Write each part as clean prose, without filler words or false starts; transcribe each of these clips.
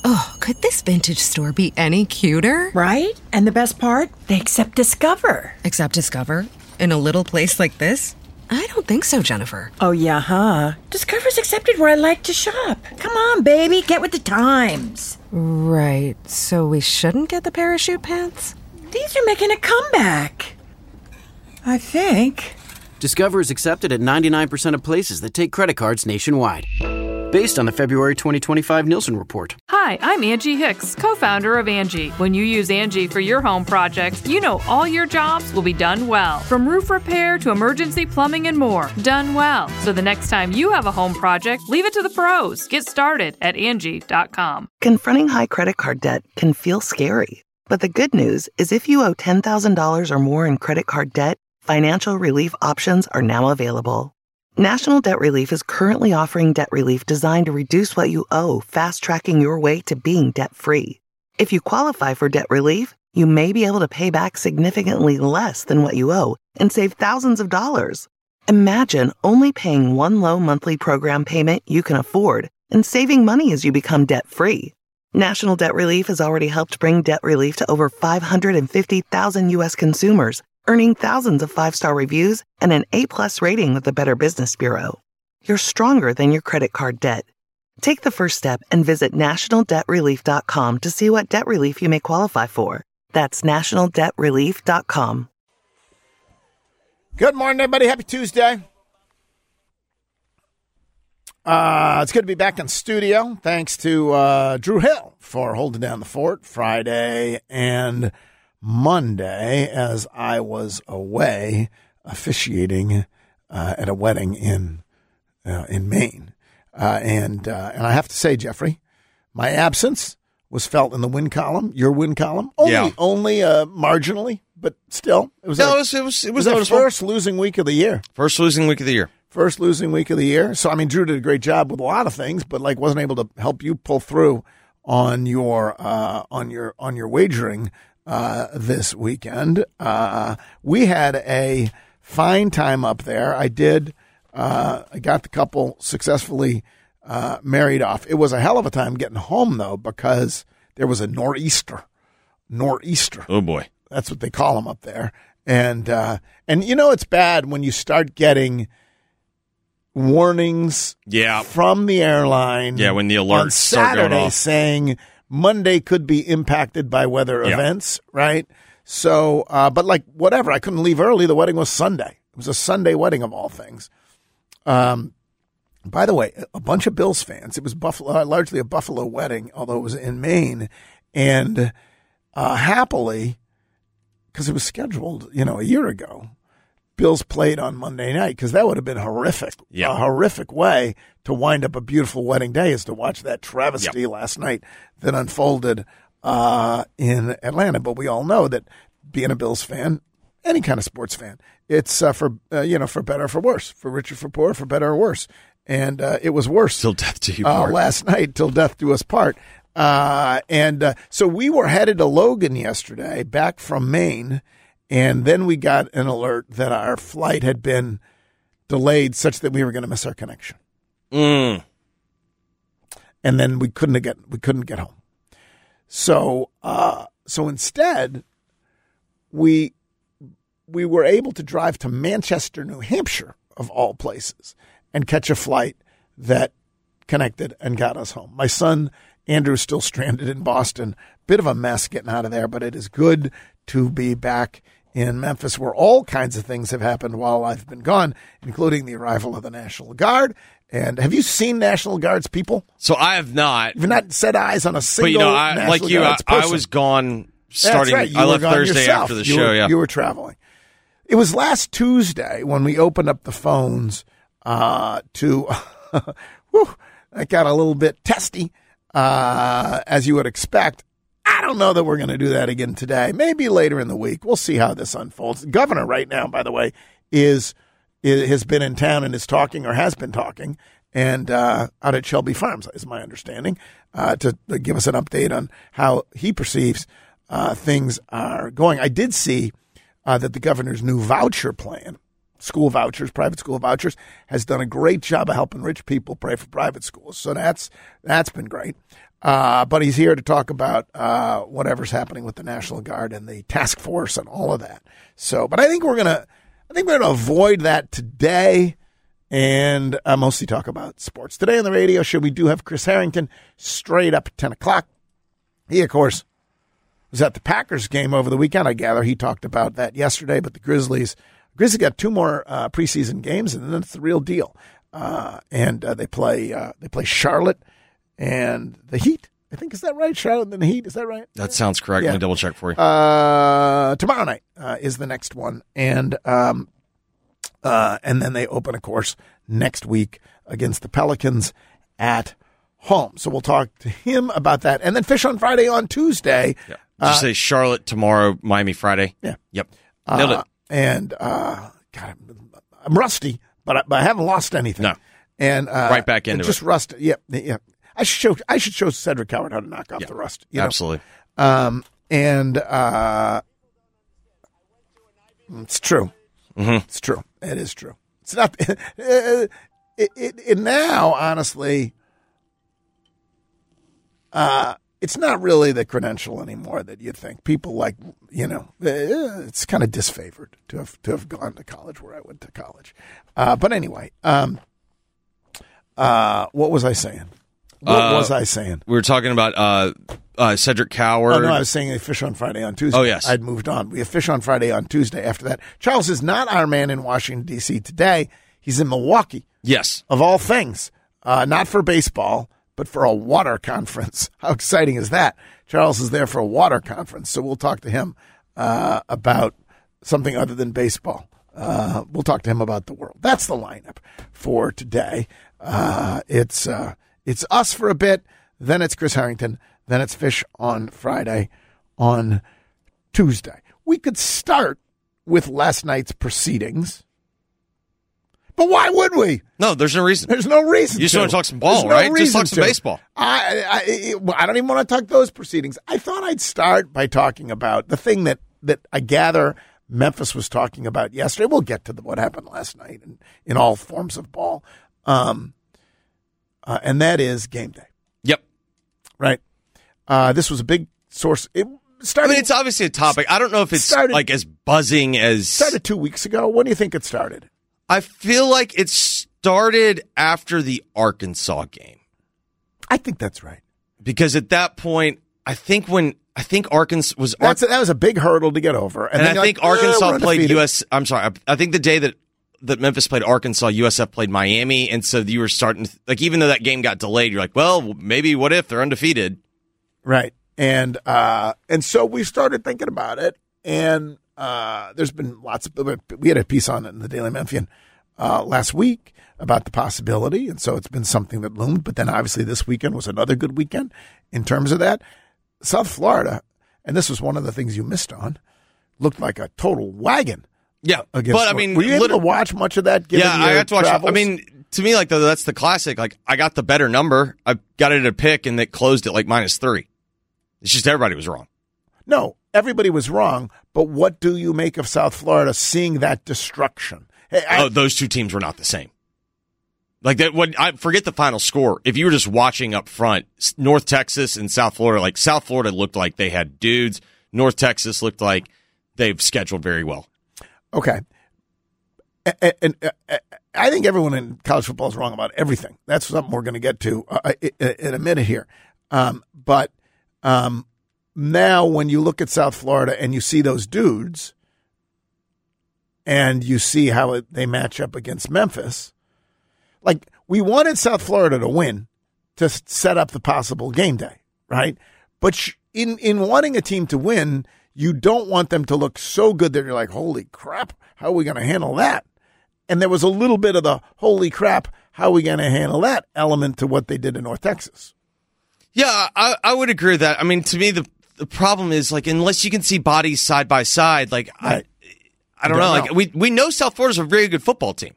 Oh, could this vintage store be any cuter? Right? And the best part? They accept Discover. Accept Discover? In a little place like this? I don't think so, Jennifer. Oh, yeah, huh? Discover's accepted where I like to shop. Come on, baby, get with the times. Right, so we shouldn't get the parachute pants? These are making a comeback. I think. Discover is accepted at 99% of places that take credit cards nationwide. Based on the February 2025 Nielsen report. Hi, I'm Angie Hicks, co-founder of Angie. When you use Angie for your home projects, you know all your jobs will be done well. From roof repair to emergency plumbing and more, done well. So the next time you have a home project, leave it to the pros. Get started at Angie.com. Confronting high credit card debt can feel scary. But the good news is if you owe $10,000 or more in credit card debt, financial relief options are now available. National Debt Relief is currently offering debt relief designed to reduce what you owe, fast-tracking your way to being debt-free. If you qualify for debt relief, you may be able to pay back significantly less than what you owe and save thousands of dollars. Imagine only paying one low monthly program payment you can afford and saving money as you become debt-free. National Debt Relief has already helped bring debt relief to over 550,000 U.S. consumers, earning thousands of five-star reviews and an A+ rating with the Better Business Bureau. You're stronger than your credit card debt. Take the first step and visit nationaldebtrelief.com to see what debt relief you may qualify for. That's nationaldebtrelief.com. Good morning, everybody. Happy Tuesday. It's good to be back in studio. Thanks to Drew Hill for holding down the fort Friday and Monday as I was away officiating at a wedding in Maine. And I have to say, Jeffrey, my absence was felt in the win column, your win column, only marginally, but still. It was the first losing week of the year. First losing week of the year. So, I mean, Drew did a great job with a lot of things, but wasn't able to help you pull through on your wagering this weekend. We had a fine time up there. I got the couple successfully married off. It was a hell of a time getting home, though, because there was a nor'easter. Oh, boy. That's what they call them up there. And it's bad when you start getting warnings from the airline. Yeah, when the alerts on start going Saturday off. saying Monday could be impacted by weather events, right? So, but whatever, I couldn't leave early. The wedding was Sunday. It was a Sunday wedding of all things. By the way, a bunch of Bills fans. It was largely a Buffalo wedding, although it was in Maine. And happily, because it was scheduled, a year ago, Bills played on Monday night because that would have been horrific. A horrific way to wind up a beautiful wedding day is to watch that travesty last night that unfolded in Atlanta. But we all know that being a Bills fan, any kind of sports fan, it's for better or for worse, for richer, for poor, for better or worse. And it was worse till death do you part. Last night, till death do us part. So we were headed to Logan yesterday, back from Maine. And then we got an alert that our flight had been delayed such that we were going to miss our connection. And then we couldn't get home. So instead, we were able to drive to Manchester, New Hampshire, of all places, and catch a flight that connected and got us home. My son Andrew is still stranded in Boston. Bit of a mess getting out of there, but it is good to be back in Memphis, where all kinds of things have happened while I've been gone, including the arrival of the National Guard. And have you seen National Guards people? So I have not. You've not set eyes on a single National like you, Guards person. I was gone starting. That's right. I left Thursday yourself. After the show. You were traveling. It was last Tuesday when we opened up the phones to. I got a little bit testy, as you would expect. I don't know that we're going to do that again today. Maybe later in the week. We'll see how this unfolds. The governor right now, by the way, has been in town and is talking or has been talking and out at Shelby Farms, is my understanding, to give us an update on how he perceives things are going. I did see that the governor's new voucher plan, school vouchers, private school vouchers, has done a great job of helping rich people pay for private schools. So that's been great. But he's here to talk about whatever's happening with the National Guard and the task force and all of that. So, but I think we're gonna avoid that today and mostly talk about sports. Today on the radio show, we do have Chris Harrington straight up at 10 o'clock. He, of course, was at the Packers game over the weekend. I gather he talked about that yesterday. But the Grizzlies got 2 more preseason games, and then it's the real deal. And they play Charlotte and the Heat. I think, is that right? Charlotte and the Heat, is that right? That sounds correct. Yeah. Let me double check for you. Tomorrow night is the next one, and then they open, of course, next week against the Pelicans at home. So we'll talk to him about that, and then Fish on Friday on Tuesday. Yeah. Did you say Charlotte tomorrow, Miami Friday? Yeah. Yep. Nailed it. And God, I'm rusty, but I haven't lost anything. No. And right back into just it. Rust. Yeah. I should show Cedric Howard how to knock off the rust. Absolutely. It's true. Mm-hmm. It's true. It is true. It's not. It now, honestly, it's not really the credential anymore that you think. People like, it's kind of disfavored to have gone to college where I went to college. But anyway, what was I saying? We were talking about Cedric Howard. Oh, no, I was saying Fish on Friday on Tuesday. Oh, yes. I'd moved on. We have Fish on Friday on Tuesday after that. Charles is not our man in Washington, D.C. today. He's in Milwaukee. Yes. Of all things. Not for baseball, but for a water conference. How exciting is that? Charles is there for a water conference, so we'll talk to him about something other than baseball. We'll talk to him about the world. That's the lineup for today. It's us for a bit, then it's Chris Harrington, then it's Fish on Friday on Tuesday. We could start with last night's proceedings, but why would we? No, there's no reason. There's no reason. You just want to talk some ball, right? Just talk some baseball. I don't even want to talk those proceedings. I thought I'd start by talking about the thing that I gather Memphis was talking about yesterday. We'll get to what happened last night in all forms of ball. And that is game day. Yep. Right. This was a big source. It started. It's obviously a topic. I don't know if it's like as buzzing as. Started 2 weeks ago. When do you think it started? I feel like it started after the Arkansas game. I think that's right. Because at that point, I think Arkansas was. That was a big hurdle to get over. And I think Arkansas played US. I'm sorry. I think the day that Memphis played Arkansas, USF played Miami, and so you were starting to, even though that game got delayed, you're like, well, maybe what if they're undefeated? Right. And so we started thinking about it, and there's been we had a piece on it in the Daily Memphian last week about the possibility, and so it's been something that loomed, but then obviously this weekend was another good weekend in terms of that. South Florida, and this was one of the things you missed on, looked like a total wagon. Yeah, but I mean, were you able to watch much of that? Yeah, I got to watch. Travels? I mean, to me, that's the classic. I got the better number. I got it at a pick, and it closed at -3. It's just everybody was wrong. No, everybody was wrong. But what do you make of South Florida seeing that destruction? Hey, those two teams were not the same. I forget the final score. If you were just watching up front, North Texas and South Florida, South Florida looked like they had dudes. North Texas looked like they've scheduled very well. Okay. And I think everyone in college football is wrong about everything. That's something we're going to get to in a minute here. But now when you look at South Florida and you see those dudes and you see how they match up against Memphis, we wanted South Florida to win to set up the possible game day, right? But in wanting a team to win, you don't want them to look so good that you're like, holy crap, how are we going to handle that? And there was a little bit of the holy crap, how are we going to handle that element to what they did in North Texas. Yeah, I would agree with that. I mean, to me, the problem is, unless you can see bodies side by side, right. I don't know. We know South Florida's a very good football team.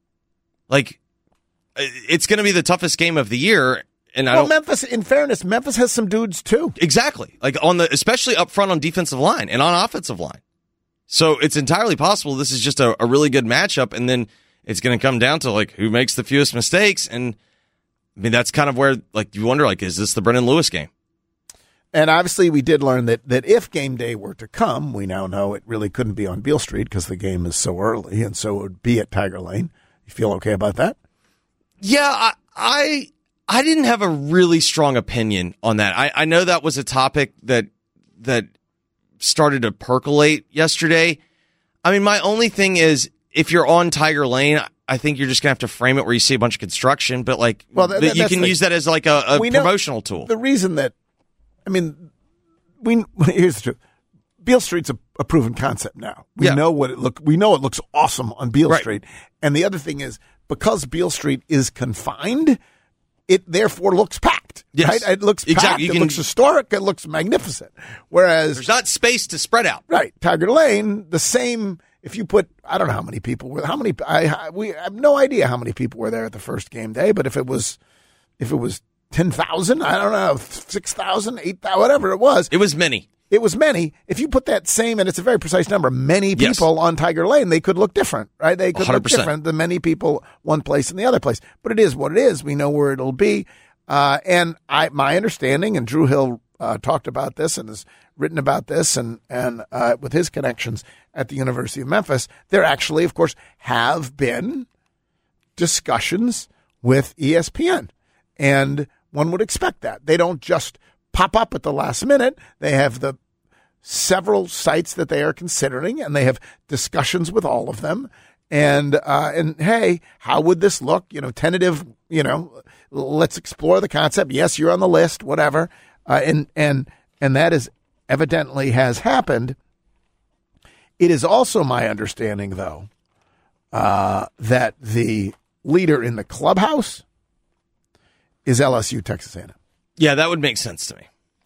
It's going to be the toughest game of the year. And Memphis, in fairness, Memphis has some dudes too. Exactly. Especially up front on defensive line and on offensive line. So it's entirely possible this is just a really good matchup, and then it's going to come down to who makes the fewest mistakes. And I mean, that's kind of where, like, you wonder, like, is this the Brendan Lewis game? And obviously, we did learn that if game day were to come, we now know it really couldn't be on Beale Street because the game is so early, and so it would be at Tiger Lane. You feel okay about that? Yeah, I didn't have a really strong opinion on that. I know that was a topic that started to percolate yesterday. I mean, my only thing is, if you're on Tiger Lane, I think you're just going to have to frame it where you see a bunch of construction, but like, you can use that as like a promotional tool. The reason that, I mean, here's the truth. Beale Street's a proven concept now. We know what it looks awesome on Beale Street. And the other thing is, because Beale Street is confined, it therefore looks packed. Yes. Right? It looks packed. It looks historic. It looks magnificent. Whereas there's not space to spread out. Right. Tiger Lane, the same. If you put, I don't know how many people were. We have no idea how many people were there at the first game day. But if it was 10,000, I don't know, 6,000, 8,000, whatever it was. It was many. It was many. If you put that same, and it's a very precise number, many people on Tiger Lane, they could look different, right? They could 100%. Look different than many people one place and the other place. But it is what it is. We know where it'll be. And my understanding, and Drew Hill talked about this and has written about this, and with his connections at the University of Memphis, there actually, of course, have been discussions with ESPN. And one would expect that. They don't just pop up at the last minute. They have the several sites that they are considering, and they have discussions with all of them. And hey, how would this look? Tentative, let's explore the concept. Yes, you're on the list, whatever. And that is evidently has happened. It is also my understanding, though, that the leader in the clubhouse is LSU Texas A&M. Yeah, that would make sense to me.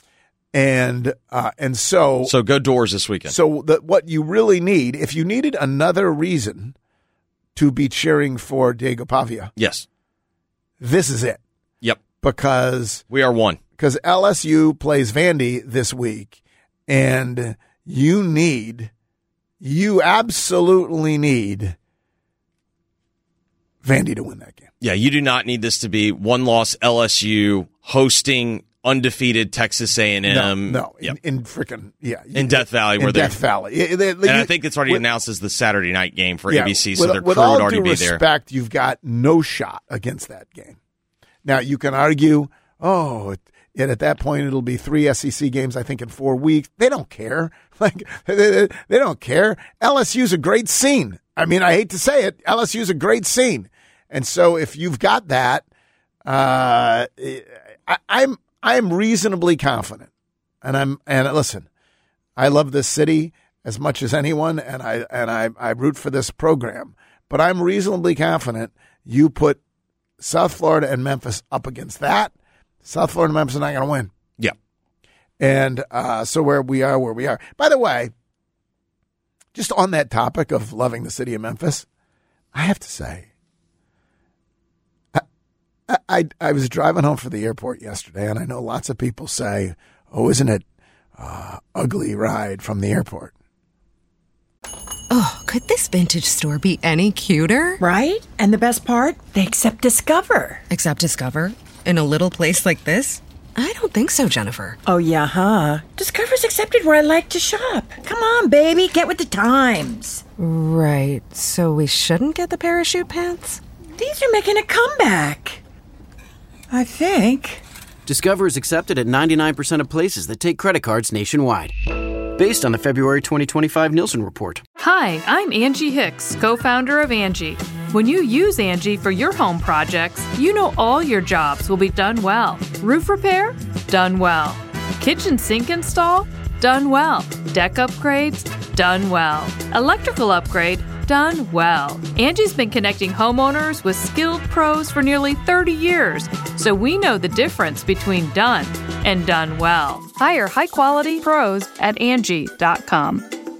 And so go Doors this weekend. So what you really need, if you needed another reason to be cheering for Diego Pavia, yes, this is it. Yep, because we are one. Because LSU plays Vandy this week, and you absolutely need Vandy to win that game. Yeah, you do not need this to be one-loss LSU hosting undefeated Texas A&M. No. Yep. In freaking, in Death Valley. In Death Valley. And I think it's already announced as the Saturday night game for ABC, so their crew would already be there. With all due respect, you've got no shot against that game. Now, you can argue, and at that point, it'll be 3 SEC games, I think, in 4 weeks. They don't care. They don't care. LSU's a great scene. I mean, I hate to say it. LSU's a great scene. And so if you've got that, I'm reasonably confident. And listen, I love this city as much as anyone, and I root for this program. But I'm reasonably confident you put South Florida and Memphis up against that. South Florida and Memphis are not going to win. Yeah. And so where we are. By the way, just on that topic of loving the city of Memphis, I have to say, I was driving home from the airport yesterday, and I know lots of people say, oh, isn't it ugly ride from the airport? Oh, could this vintage store be any cuter? Right? And the best part? They accept Discover. Accept Discover? In a little place like this? I don't think so, Jennifer. Oh, yeah, huh? Discover's accepted where I like to shop. Come on, baby, get with the times. Right, so we shouldn't get the parachute pants? These are making a comeback. I think. Discover is accepted at 99% of places that take credit cards nationwide. Based on the February 2025 Nielsen report. Hi, I'm Angie Hicks, co-founder of Angie. When you use Angie for your home projects, you know all your jobs will be done well. Roof repair? Done well. Kitchen sink install? Done well. Deck upgrades? Done well. Electrical upgrade? Done well. Angie's been connecting homeowners with skilled pros for nearly 30 years, so we know the difference between done and done well. Hire high-quality pros at Angie.com.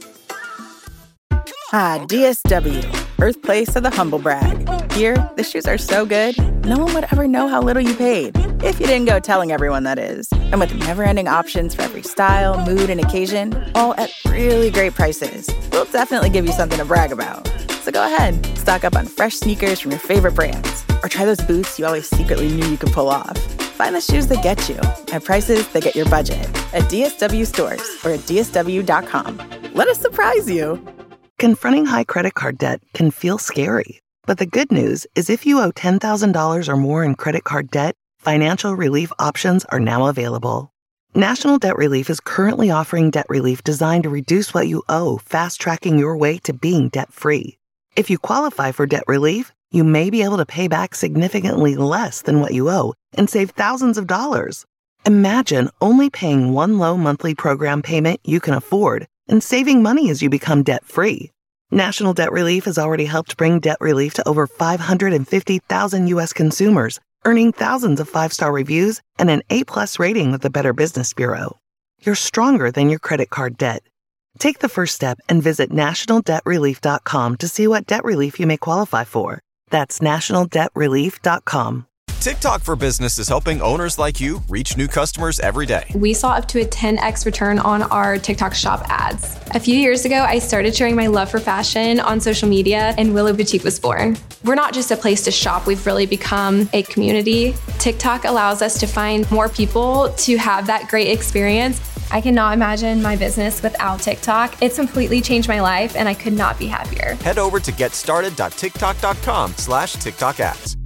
DSW, birthplace of the humble brag. Here, the shoes are so good, no one would ever know how little you paid. If you didn't go telling everyone, that is. And with never-ending options for every style, mood, and occasion, all at really great prices, we'll definitely give you something to brag about. So go ahead, stock up on fresh sneakers from your favorite brands. Or try those boots you always secretly knew you could pull off. Find the shoes that get you at prices that get your budget at DSW stores or at DSW.com. Let us surprise you. Confronting high credit card debt can feel scary. But the good news is if you owe $10,000 or more in credit card debt, financial relief options are now available. National Debt Relief is currently offering debt relief designed to reduce what you owe, fast-tracking your way to being debt-free. If you qualify for debt relief, you may be able to pay back significantly less than what you owe and save thousands of dollars. Imagine only paying one low monthly program payment you can afford and saving money as you become debt-free. National Debt Relief has already helped bring debt relief to over 550,000 U.S. consumers, earning thousands of 5-star reviews and an A+ rating with the Better Business Bureau. You're stronger than your credit card debt. Take the first step and visit nationaldebtrelief.com to see what debt relief you may qualify for. That's nationaldebtrelief.com. TikTok for Business is helping owners like you reach new customers every day. We saw up to a 10x return on our TikTok shop ads. A few years ago, I started sharing my love for fashion on social media, and Willow Boutique was born. We're not just a place to shop, we've really become a community. TikTok allows us to find more people to have that great experience. I cannot imagine my business without TikTok. It's completely changed my life, and I could not be happier. Head over to getstarted.tiktok.com/TikTok ads.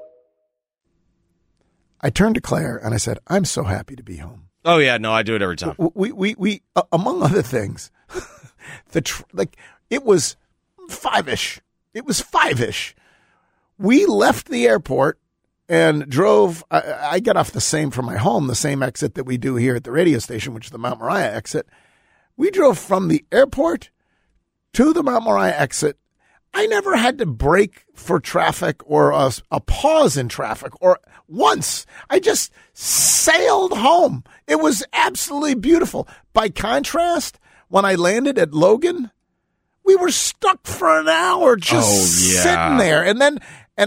I turned to Claire and I said, I'm so happy to be home. Oh, yeah. No, I do it every time. We among other things, it was 5-ish. It was 5-ish. We left the airport and drove. I got off from my home, the same exit that we do here at the radio station, which is the Mount Moriah exit. We drove from the airport to the Mount Moriah exit. I never had to brake for traffic or a pause in traffic or once. I just sailed home. It was absolutely beautiful. By contrast, when I landed at Logan, we were stuck for an hour just sitting there. And then,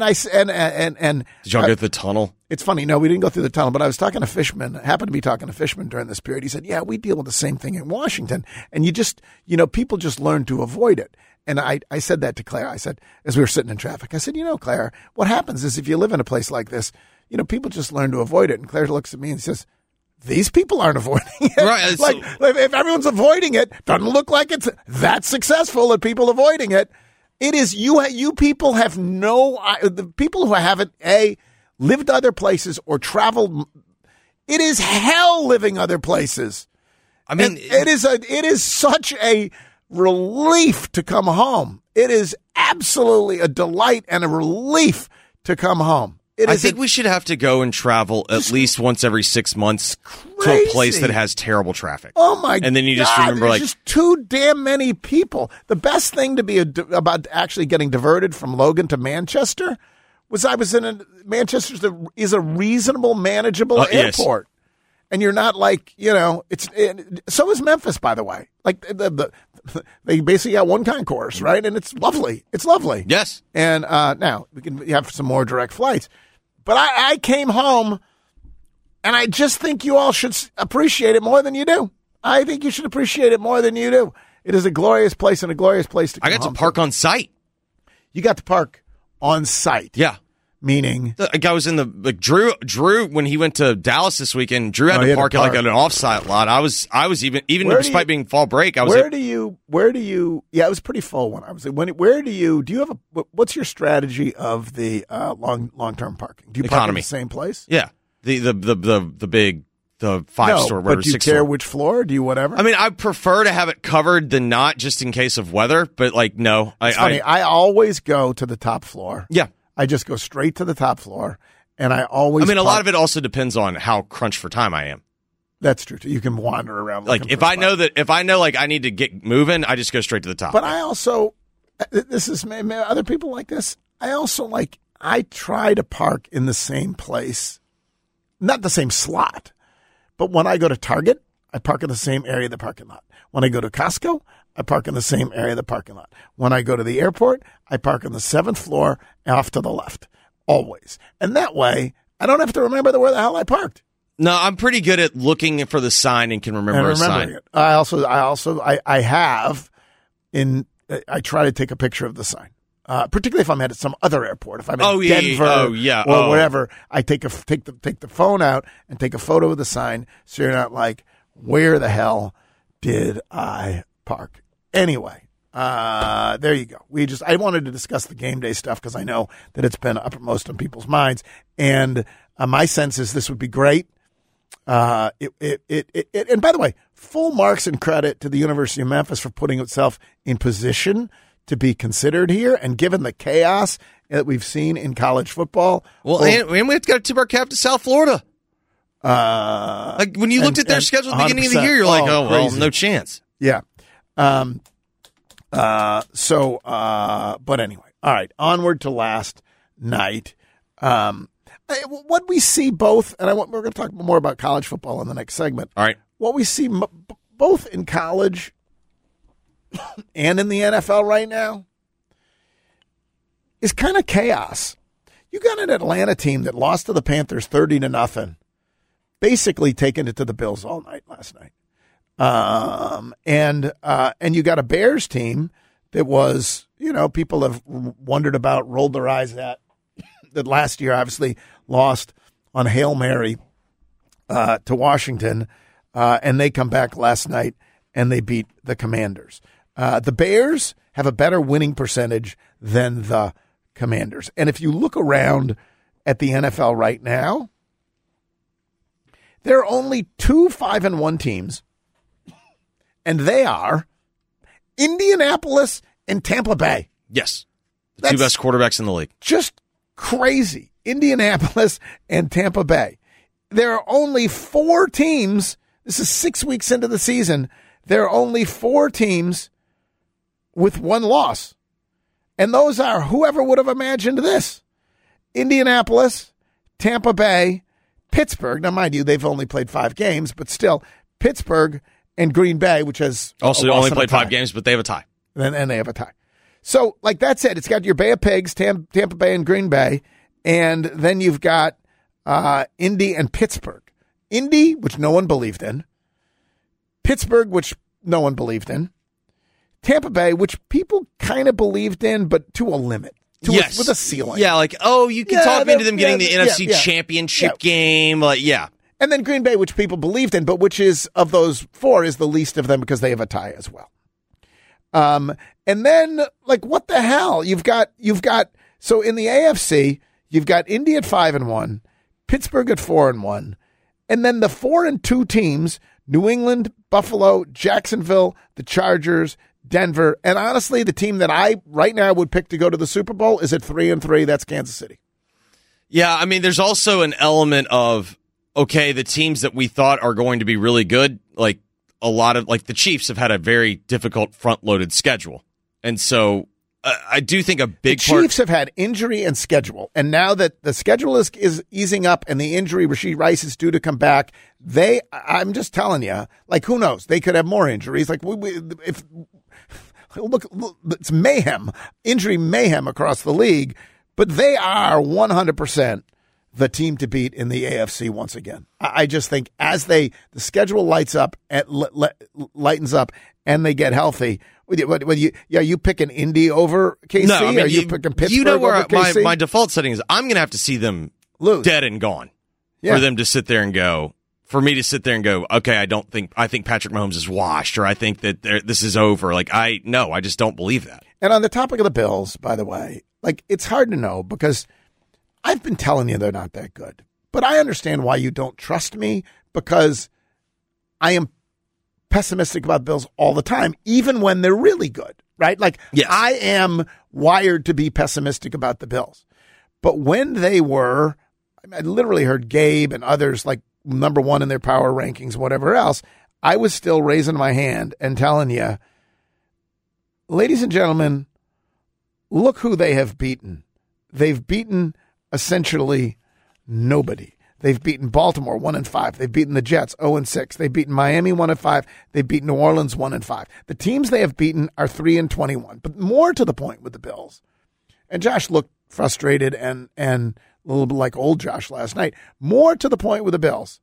did y'all go through the tunnel? It's funny. No, we didn't go through the tunnel, but I was talking to Fishman. I happened to be talking to Fishman during this period. He said, yeah, we deal with the same thing in Washington. And people just learn to avoid it. And I said that to Claire. I said, as we were sitting in traffic, I said, Claire, what happens is if you live in a place like this, people just learn to avoid it. And Claire looks at me and says, these people aren't avoiding it. Right. If everyone's avoiding it, doesn't look like it's that successful at people avoiding it. It is you people have the people who haven't lived other places or traveled. It is hell living other places. I mean, it is such a relief to come home. It is absolutely a delight and a relief to come home. I think we should have to go and travel at least once every 6 months to a place that has terrible traffic. Oh my God. And then you just remember there's just too damn many people. The best thing to be about actually getting diverted from Logan to Manchester was I was in Manchester is a reasonable, manageable airport. Yes. And you're not so is Memphis, by the way. They basically got one concourse, right? And it's lovely. It's lovely. Yes. And now we can have some more direct flights. But I came home, and I just think you all should appreciate it more than you do. I think you should appreciate it more than you do. It is a glorious place and a glorious place to come home. I got to park on site. You got to park on site. Yeah. Meaning? I was in Drew, when he went to Dallas this weekend, Drew had to park at an off-site lot. I was even despite being fall break, I was where do you, it was pretty full when I was, what's your strategy of the long-term parking? Do you park in the same place? Yeah. The big, the 5-store, whatever, but do you 6 store. Care which floor? Do you whatever? I mean, I prefer to have it covered than not, just in case of weather, but no. It's funny. I always go to the top floor. Yeah. I just go straight to the top floor, and I always. a lot of it also depends on how crunched for time I am. That's true too. You can wander around. If I know I need to get moving, I just go straight to the top. But I also, this is other people like this. I try to park in the same place, not the same slot, but when I go to Target, I park in the same area of the parking lot. When I go to Costco, I park in the same area of the parking lot. When I go to the airport, I park on the 7th floor off to the left, always. And that way, I don't have to remember where the hell I parked. No, I'm pretty good at looking for the sign and can remember a sign. It. I try to take a picture of the sign. particularly if I'm at some other airport. If I'm in Denver or wherever, I take the phone out and take a photo of the sign so you're not like, where the hell did I park? Anyway, there you go. I wanted to discuss the game day stuff because I know that it's been uppermost on people's minds. And my sense is this would be great. And by the way, full marks and credit to the University of Memphis for putting itself in position to be considered here. And given the chaos that we've seen in college football. Well, and we have to tip our cap to South Florida. Like when you looked at their schedule at the beginning of the year, you're like, oh, well, no chance. Yeah. But anyway, all right, onward to last night. What we see both, and we're going to talk more about college football in the next segment. All right. What we see both in college and in the NFL right now is kind of chaos. You got an Atlanta team that lost to the Panthers 30-0, basically taking it to the Bills all night last night. And you got a Bears team that was, people have wondered about, rolled their eyes at, that last year obviously lost on Hail Mary to Washington, and they come back last night and they beat the Commanders. The Bears have a better winning percentage than the Commanders. And if you look around at the NFL right now, there are only 2 5-1 teams, and they are Indianapolis and Tampa Bay. Yes. The two best quarterbacks in the league. Just crazy. Indianapolis and Tampa Bay. There are only 4 teams. This is 6 weeks into the season. There are only 4 teams with 1 loss. And those are, whoever would have imagined this? Indianapolis, Tampa Bay, Pittsburgh. Now, mind you, they've only played 5 games, but still, Pittsburgh and Green Bay, which has also only played 5 games, but they have a tie. And they have a tie. So, like that's it. It's got your Bay of Pigs, Tampa Bay and Green Bay, and then you've got Indy and Pittsburgh. Indy, which no one believed in. Pittsburgh, which no one believed in. Tampa Bay, which people kind of believed in, but to a limit. Yes. With a ceiling. Yeah, like, you can talk me into them getting the NFC Championship game. And then Green Bay, which people believed in, but which is, of those 4, is the least of them because they have a tie as well. And then, like, what the hell? You've got, so in the AFC, you've got Indy at 5-1, Pittsburgh at 4-1, and then the 4-2 teams, New England, Buffalo, Jacksonville, the Chargers, Denver, and honestly, the team that I right now would pick to go to the Super Bowl is at 3-3. That's Kansas City. Yeah, I mean, there's also an element of, okay, the teams that we thought are going to be really good, like a lot of, like the Chiefs have had a very difficult front-loaded schedule. And so I do think a big part... The Chiefs have had injury and schedule, and now that the schedule is easing up and the injury, Rashee Rice is due to come back, I'm just telling you, like, who knows? They could have more injuries. Like, look, it's mayhem, injury mayhem across the league, but they are 100% the team to beat in the AFC once again. I just think as the schedule lightens up and they get healthy. You picking Indy over KC? No, I mean, are you picking Pittsburgh you know where over KC? my default setting is? I'm going to have to see them lose, dead and gone, for them to sit there and go. For me to sit there and go, okay, I think Patrick Mahomes is washed, or I think that this is over. Like, I just don't believe that. And on the topic of the Bills, by the way, like, it's hard to know because I've been telling you they're not that good. But I understand why you don't trust me, because I am pessimistic about Bills all the time, even when they're really good, right? Like, yes. I am wired to be pessimistic about the Bills. But when they were, I literally heard Gabe and others, like, number 1 in their power rankings, whatever else, I was still raising my hand and telling you, ladies and gentlemen, look who they have beaten. They've beaten essentially nobody. They've beaten Baltimore 1-5. They've beaten the Jets 0-6. They've beaten Miami 1-5. They've beaten New Orleans 1-5. The teams they have beaten are 3-21. But more to the point with the Bills, and Josh looked frustrated and a little bit like old Josh last night. More to the point with the Bills,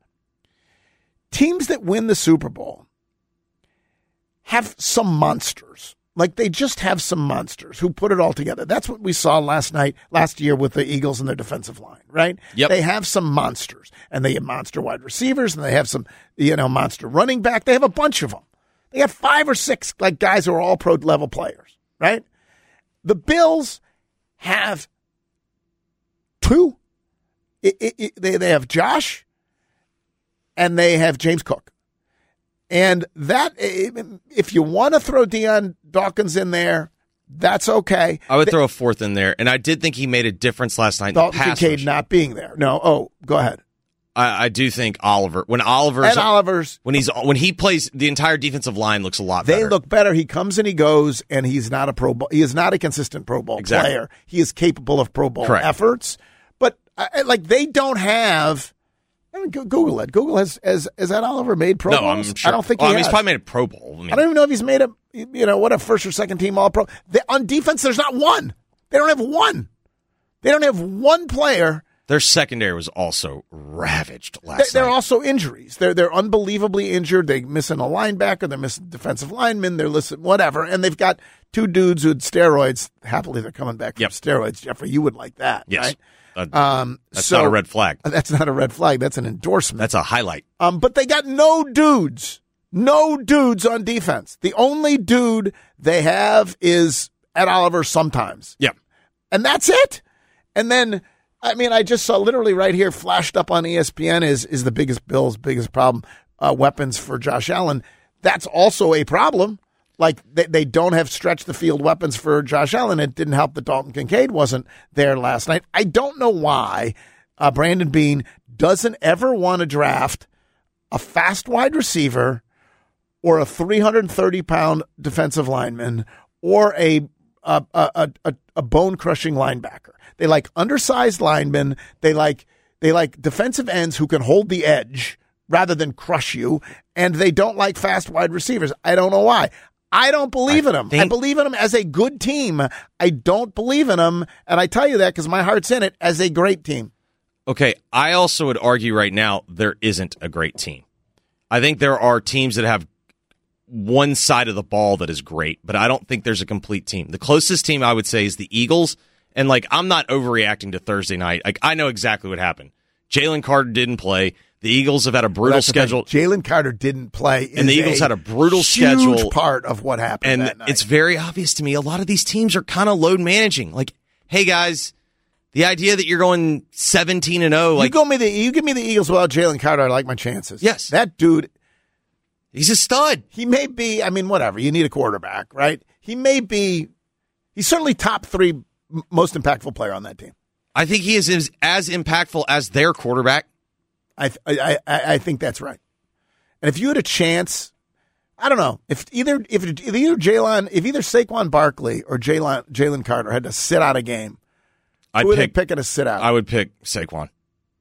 teams that win the Super Bowl have some monsters. Like, they just have some monsters who put it all together. That's what we saw last year with the Eagles and their defensive line, right? Yep. They have some monsters, and they have monster wide receivers, and they have some, monster running back. They have a bunch of them. They have 5 or 6 like guys who are all pro level players, right? The Bills have 2. They have Josh, and they have James Cook. And that, if you want to throw Deion Dawkins in there, that's okay. I would throw a 4th in there, and I did think he made a difference last night. Dalton Kincaid not being there. No, go ahead. I do think Oliver. When he plays, the entire defensive line looks a lot better. They look better. He comes and he goes, and he's not a Pro Bowl. He is not a consistent Pro Bowl player. He is capable of Pro Bowl efforts, but they don't have. Google it. Google has that Oliver made Pro Bowls? No, I'm sure. I don't think he has. He's probably made a Pro Bowl. I don't even know if he's made a first or second team All Pro. On defense, there's not one. They don't have one. They don't have one player. Their secondary was also ravaged last night. They're also injuries. They're unbelievably injured. They're missing a linebacker. They're missing defensive linemen. They're missing whatever. And they've got 2 dudes with steroids. Happily, they're coming back from steroids. Jeffrey, you would like that, yes. right? That's not a red flag. That's not a red flag. That's an endorsement. That's a highlight. But they got no dudes on defense. The only dude they have is Ed Oliver sometimes. Yeah. And that's it. And then, I just saw literally right here flashed up on ESPN is the Bills' biggest problem, weapons for Josh Allen. That's also a problem. Like, they don't have stretch the field weapons for Josh Allen. It didn't help that Dalton Kincaid wasn't there last night. I don't know why Brandon Beane doesn't ever want to draft a fast wide receiver or a 330-pound defensive lineman or a bone-crushing linebacker. They like undersized linemen. They like defensive ends who can hold the edge rather than crush you, and they don't like fast wide receivers. I don't know why. I don't believe in them. I believe in them as a good team. I don't believe in them, and I tell you that because my heart's in it, as a great team. Okay, I also would argue right now there isn't a great team. I think there are teams that have one side of the ball that is great, but I don't think there's a complete team. The closest team I would say is the Eagles, and I'm not overreacting to Thursday night. I know exactly what happened. Jalen Carter didn't play. The Eagles have had a brutal schedule. Jalen Carter didn't play. And the Eagles had a brutal schedule. Huge part of what happened that night. It's very obvious to me. A lot of these teams are kind of load managing. Like, hey, guys, the idea that you're going 17-0. You give me the Eagles without Jalen Carter, I like my chances. Yes. That dude. He's a stud. He may be, whatever. You need a quarterback, right? He's certainly top 3 most impactful player on that team. I think he is as impactful as their quarterback. I think that's right. And if you had a chance, I don't know if either Saquon Barkley or Jalen Carter had to sit out a game, who would they pick to sit out? I would pick Saquon.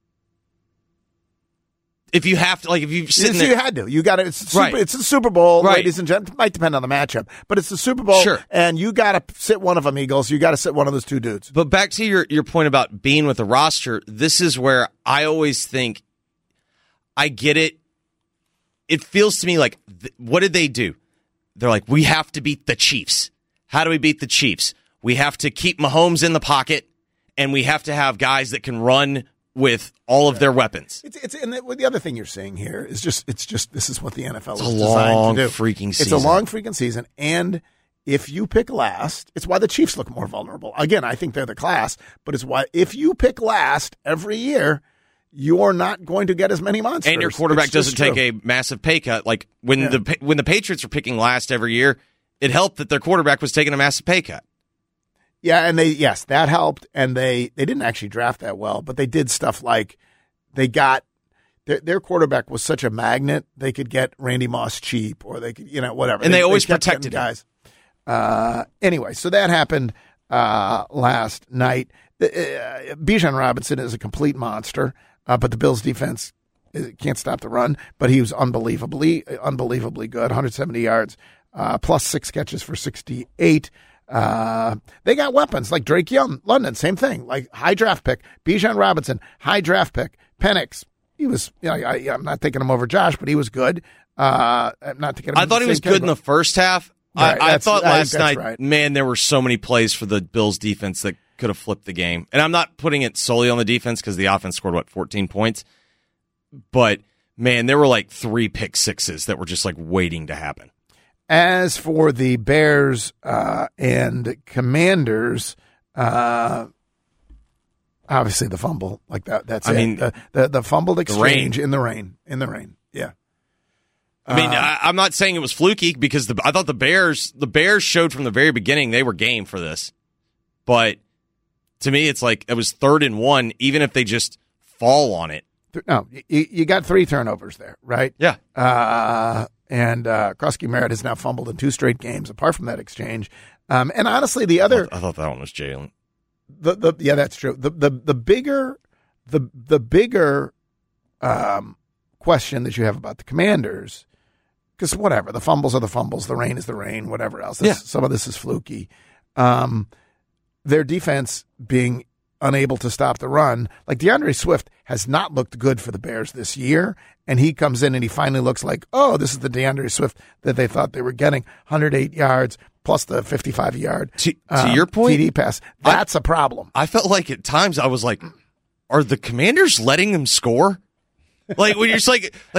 If you have to, if you sit there, you had to. You got to. It's the Super Bowl, right. Ladies and gentlemen. It might depend on the matchup, but it's the Super Bowl, sure. And you got to sit one of them, Eagles. You got to sit one of those 2 dudes. But back to your point about being with the roster, this is where I always think. I get it. It feels to me like, what did they do? They're like, we have to beat the Chiefs. How do we beat the Chiefs? We have to keep Mahomes in the pocket, and we have to have guys that can run with all of their weapons. And the other thing you're seeing here is it's just this is what the NFL is designed to do. It's a long freaking season. It's a long freaking season, and if you pick last, it's why the Chiefs look more vulnerable. Again, I think they're the class, but it's why if you pick last every year, you're not going to get as many monsters. And your quarterback doesn't take a massive pay cut. Like when the Patriots were picking last every year, it helped that their quarterback was taking a massive pay cut. Yeah, and that helped. And they didn't actually draft that well, but they did stuff like they got their quarterback was such a magnet they could get Randy Moss cheap, or they could whatever. And they always protected guys. Anyway, so that happened last night. Bijan Robinson is a complete monster. But the Bills' defense can't stop the run. But he was unbelievably good, 170 yards, plus 6 catches for 68. They got weapons like Drake Young, London, same thing, like high draft pick. Bijan Robinson, high draft pick. Penix, he was, I'm not taking him over Josh, but he was good. I'm not taking him. I thought he was good in the first half. I thought last night, right. man, there were so many plays for the Bills defense that could have flipped the game. And I'm not putting it solely on the defense because the offense scored, 14 points? But, man, there were like 3 pick sixes that were just like waiting to happen. As for the Bears and Commanders, obviously the fumble, like that's the fumbled exchange in the rain. Yeah. I mean, I'm not saying it was fluky because I thought the Bears showed from the very beginning they were game for this. But to me, it's like it was 3rd and 1, even if they just fall on it. No, you got 3 turnovers there, right? Yeah. And Krusky Merritt has now fumbled in 2 straight games, apart from that exchange. And honestly, the other, I thought that one was Jalen. Yeah, that's true. The bigger question that you have about the Commanders, because whatever, the fumbles are the fumbles, the rain is the rain, whatever else. Some of this is fluky. Their defense being unable to stop the run. Like DeAndre Swift has not looked good for the Bears this year, and he comes in and he finally looks like, oh, this is the DeAndre Swift that they thought they were getting. 108 yards plus the 55-yard to your point, TD pass. That's a problem. I felt like at times I was like, are the Commanders letting them score? Like when you're just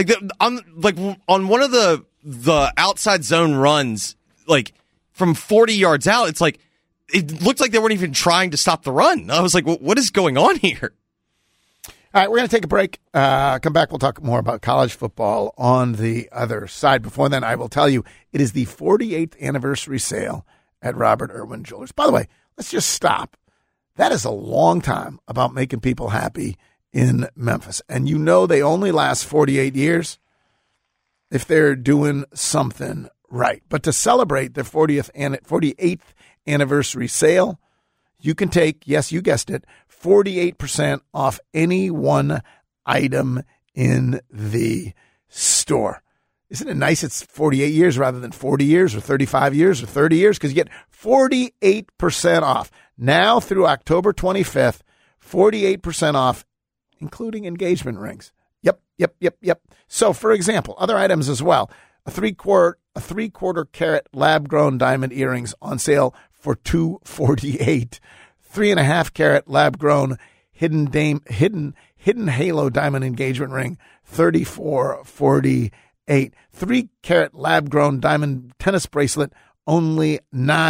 on one of the outside zone runs, like from 40 yards out, it's like it looked like they weren't even trying to stop the run. I was like, what is going on here? All right, we're going to take a break. Come back. We'll talk more about college football on the other side. Before then, I will tell you, it is the 48th anniversary sale at Robert Irwin Jewelers. By the way, let's just stop. That is a long time about making people happy in Memphis. And you know they only last 48 years if they're doing something right. But to celebrate their 48th anniversary sale, you can take, yes, you guessed it, 48% off any one item in the store. Isn't it nice it's 48 years rather than 40 years or 35 years or 30 years? Because you get 48% off. Now through October 25th, 48% off, including engagement rings. Yep. So, for example, other items as well. A three-quarter carat lab-grown diamond earrings on sale for $248. 3.5 carat lab-grown hidden halo diamond engagement ring, $34.48. 3 carat lab-grown diamond tennis bracelet, only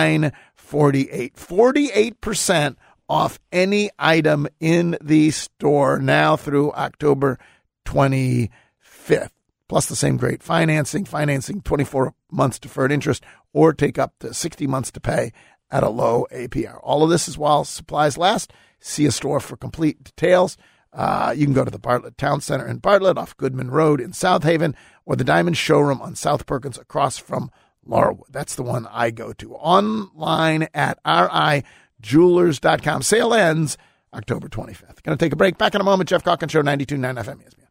$9.48. 48% off any item in the store now through October 25th. Plus the same great financing 24 months deferred interest, or take up to 60 months to pay at a low APR. All of this is while supplies last. See a store for complete details. You can go to the Bartlett Town Center in Bartlett off Goodman Road in South Haven, or the Diamond Showroom on South Perkins across from Laurelwood. That's the one I go to. Online at RIJewelers.com. Sale ends October 25th. Going to take a break. Back in a moment. Jeff Calkins Show, 92.9 FM ESPN.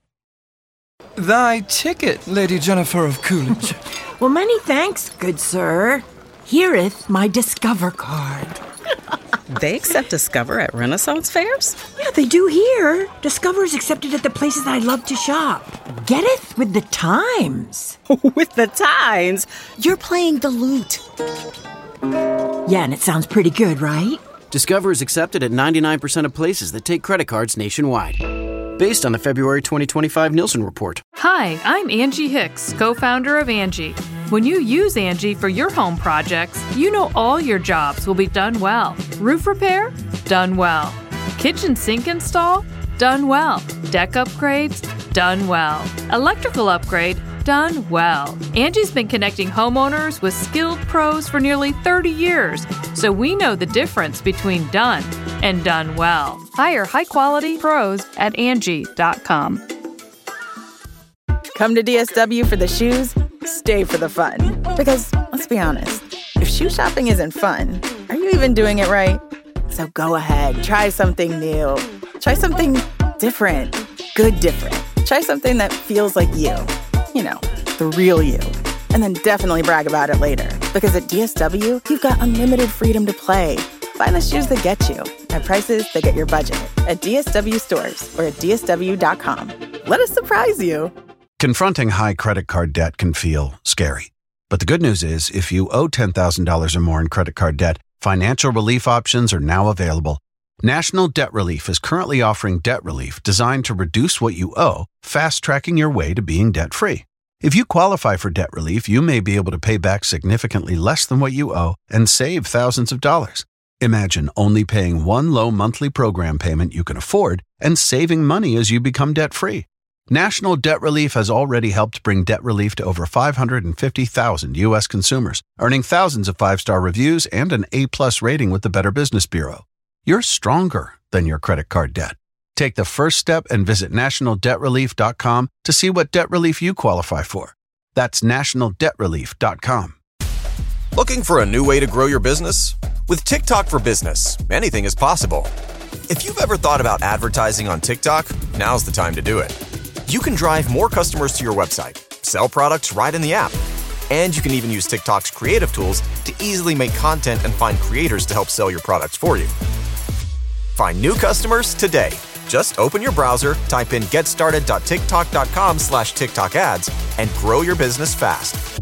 Thy ticket, Lady Jennifer of Coolidge. Well, many thanks, good sir. Here'th my Discover card. They accept Discover at Renaissance fairs? Yeah, they do here. Discover is accepted at the places I love to shop. Getteth with the times. With the times? You're playing the lute. Yeah, and it sounds pretty good, right? Discover is accepted at 99% of places that take credit cards nationwide. Based on the February 2025 Nielsen report. Hi, I'm Angie Hicks, co-founder of Angie. When you use Angie for your home projects, you know all your jobs will be done well. Roof repair? Done well. Kitchen sink install? Done well. Deck upgrades? Done well. Electrical upgrade? Done well. Angie's been connecting homeowners with skilled pros for nearly 30 years, so we know the difference between done and done well. Hire high-quality pros at Angie.com. Come to DSW for the shoes, stay for the fun. Because, let's be honest, if shoe shopping isn't fun, are you even doing it right? So go ahead, try something new. Try something different. Good different. Try something that feels like you. You know, the real you. And then definitely brag about it later. Because at DSW, you've got unlimited freedom to play. Find the shoes that get you at prices that get your budget at DSW stores or at DSW.com. Let us surprise you. Confronting high credit card debt can feel scary. But the good news is, if you owe $10,000 or more in credit card debt, financial relief options are now available. National Debt Relief is currently offering debt relief designed to reduce what you owe, fast-tracking your way to being debt-free. If you qualify for debt relief, you may be able to pay back significantly less than what you owe and save thousands of dollars. Imagine only paying one low monthly program payment you can afford and saving money as you become debt-free. National Debt Relief has already helped bring debt relief to over 550,000 U.S. consumers, earning thousands of 5-star reviews and an A-plus rating with the Better Business Bureau. You're stronger than your credit card debt. Take the first step and visit nationaldebtrelief.com to see what debt relief you qualify for. That's nationaldebtrelief.com. Looking for a new way to grow your business? With TikTok for Business, anything is possible. If you've ever thought about advertising on TikTok, now's the time to do it. You can drive more customers to your website, sell products right in the app, and you can even use TikTok's creative tools to easily make content and find creators to help sell your products for you. Find new customers today. Just open your browser, type in getstarted.tiktok.com/TikTok ads, and grow your business fast.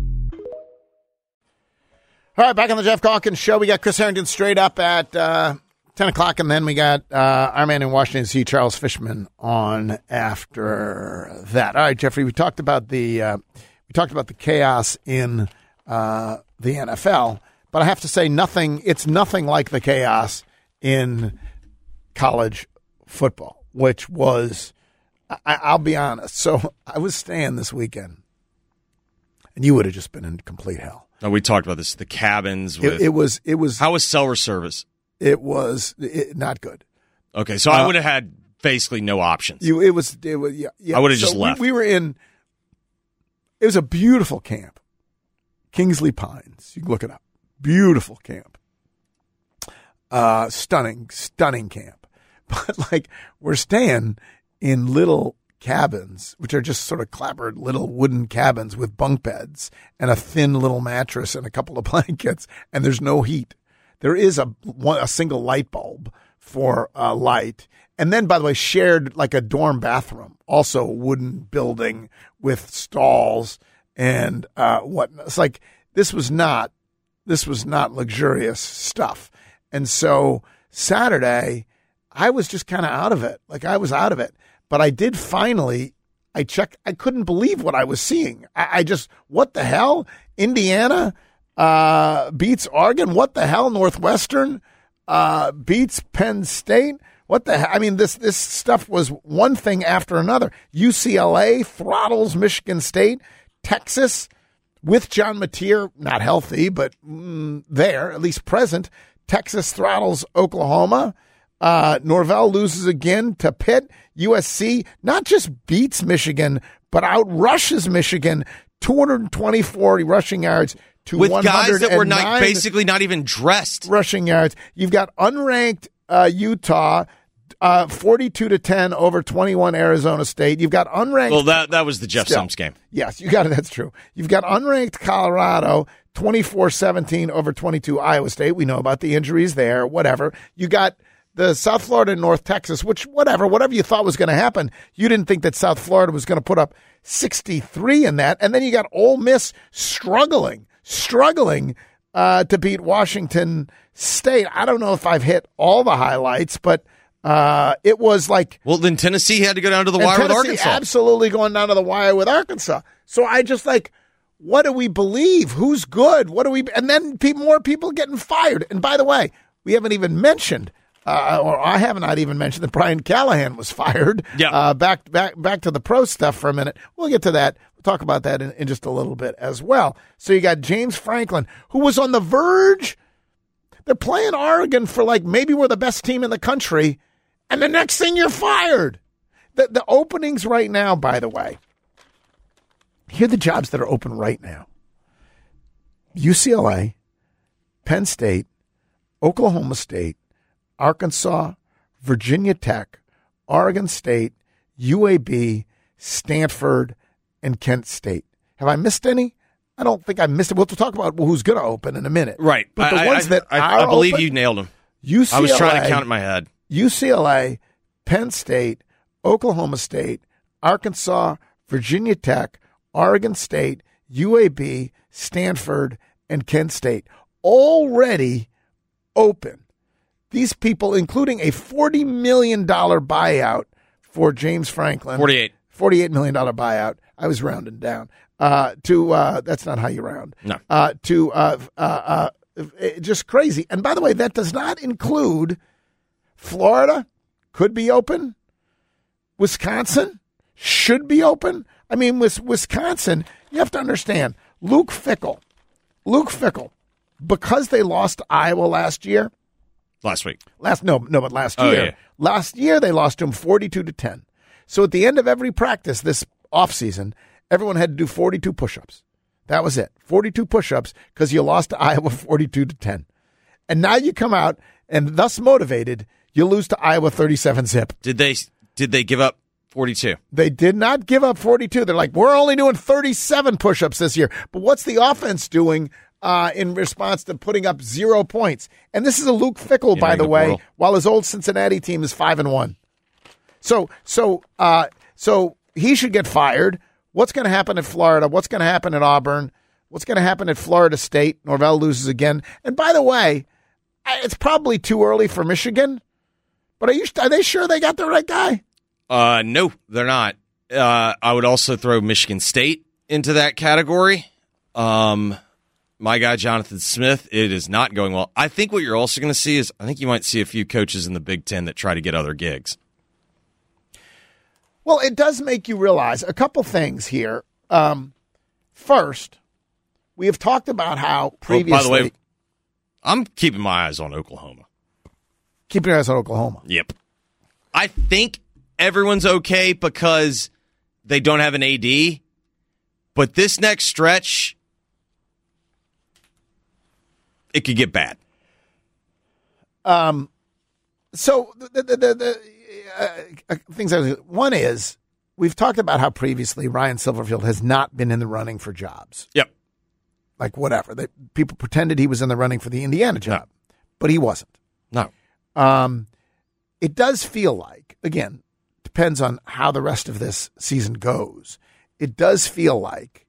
All right, back on the Jeff Calkins Show. We got Chris Harrington straight up at 10 o'clock, and then we got our man in Washington, D.C., Charles Fishman, on after that. All right, Jeffrey, we talked about the chaos in the NFL, but I have to say it's nothing like the chaos in college football, which was, I'll be honest. So I was staying this weekend, and you would have just been in complete hell. No, we talked about this. The cabins. It was. How was cell service? It was not good. Okay, so I would have had basically no options. Yeah. I would have just left. We were in. It was a beautiful camp, Kingsley Pines. You can look it up. Beautiful camp. Stunning camp. But we're staying in little cabins, which are just sort of clapboard little wooden cabins with bunk beds and a thin little mattress and a couple of blankets, and there's no heat. There is a single light bulb for light. And then, by the way, shared like a dorm bathroom, also a wooden building with stalls and whatnot. It's like this was not luxurious stuff. And so Saturday, I was just kind of out of it. I was out of it. But I did finally, I couldn't believe what I was seeing. I just, what the hell? Indiana beats Oregon. What the hell? Northwestern beats Penn State. What the hell? I mean, this stuff was one thing after another. UCLA throttles Michigan State. Texas, with John Mateer, not healthy, but there, at least present. Texas throttles Oklahoma. Norvell loses again to Pitt. USC not just beats Michigan, but outrushes Michigan 224 rushing yards to with 109 guys that were basically not even dressed. Rushing yards. You've got unranked Utah 42-10 over 21 Arizona State. You've got unranked. Well, that was the Jeff Sims game. Yes, you got it. That's true. You've got unranked Colorado 24-17 over 22 Iowa State. We know about the injuries there. Whatever. You got the South Florida and North Texas, which whatever you thought was going to happen, you didn't think that South Florida was going to put up 63 in that. And then you got Ole Miss struggling to beat Washington State. I don't know if I've hit all the highlights, but it was like... Well, then Tennessee had to go down to the wire with Arkansas. Absolutely going down to the wire with Arkansas. So I just what do we believe? Who's good? And then more people getting fired. And by the way, we haven't even mentioned... or I have not even mentioned that Brian Callahan was fired. Yeah. Back to the pro stuff for a minute. We'll get to that. We'll talk about that in just a little bit as well. So you got James Franklin, who was on the verge. They're playing Oregon for maybe we're the best team in the country, and the next thing you're fired. The openings right now, by the way, here are the jobs that are open right now. UCLA, Penn State, Oklahoma State, Arkansas, Virginia Tech, Oregon State, UAB, Stanford, and Kent State. Have I missed any? I don't think I missed it. We'll talk about who's going to open in a minute. Right. But the ones that I believe open, you nailed them. UCLA, I was trying to count in my head. UCLA, Penn State, Oklahoma State, Arkansas, Virginia Tech, Oregon State, UAB, Stanford, and Kent State already open. These people, including a $40 million buyout for James Franklin. $48 million buyout. I was rounding down. That's not how you round. No. Just crazy. And by the way, that does not include Florida, could be open. Wisconsin should be open. I mean, with Wisconsin, you have to understand, Luke Fickell, because they lost to Iowa last year. Last week. Last year. Yeah. Last year, they lost to him 42-10. So at the end of every practice this offseason, everyone had to do 42 push-ups. That was it. 42 push-ups because you lost to Iowa 42-10. And now you come out and thus motivated, you lose to Iowa 37-zip. Did they give up 42? They did not give up 42. They're like, we're only doing 37 push-ups this year. But what's the offense doing in response to putting up 0 points? And this is a Luke Fickell, by the way, while his old Cincinnati team is 5-1. So he should get fired. What's going to happen at Florida? What's going to happen at Auburn? What's going to happen at Florida State? Norvell loses again. And by the way, it's probably too early for Michigan. But are they sure they got the right guy? No, they're not. I would also throw Michigan State into that category. My guy, Jonathan Smith, it is not going well. I think what you're also going to see is I think you might see a few coaches in the Big Ten that try to get other gigs. Well, it does make you realize a couple things here. First, we have talked about how previously... by the way, I'm keeping my eyes on Oklahoma. Keep your eyes on Oklahoma. Yep. I think everyone's okay because they don't have an AD, but this next stretch, it could get bad. So the things one is we've talked about how previously Ryan Silverfield has not been in the running for jobs. Yep. Like whatever. People pretended he was in the running for the Indiana job, but he wasn't. No. It does feel like, again, depends on how the rest of this season goes. It does feel like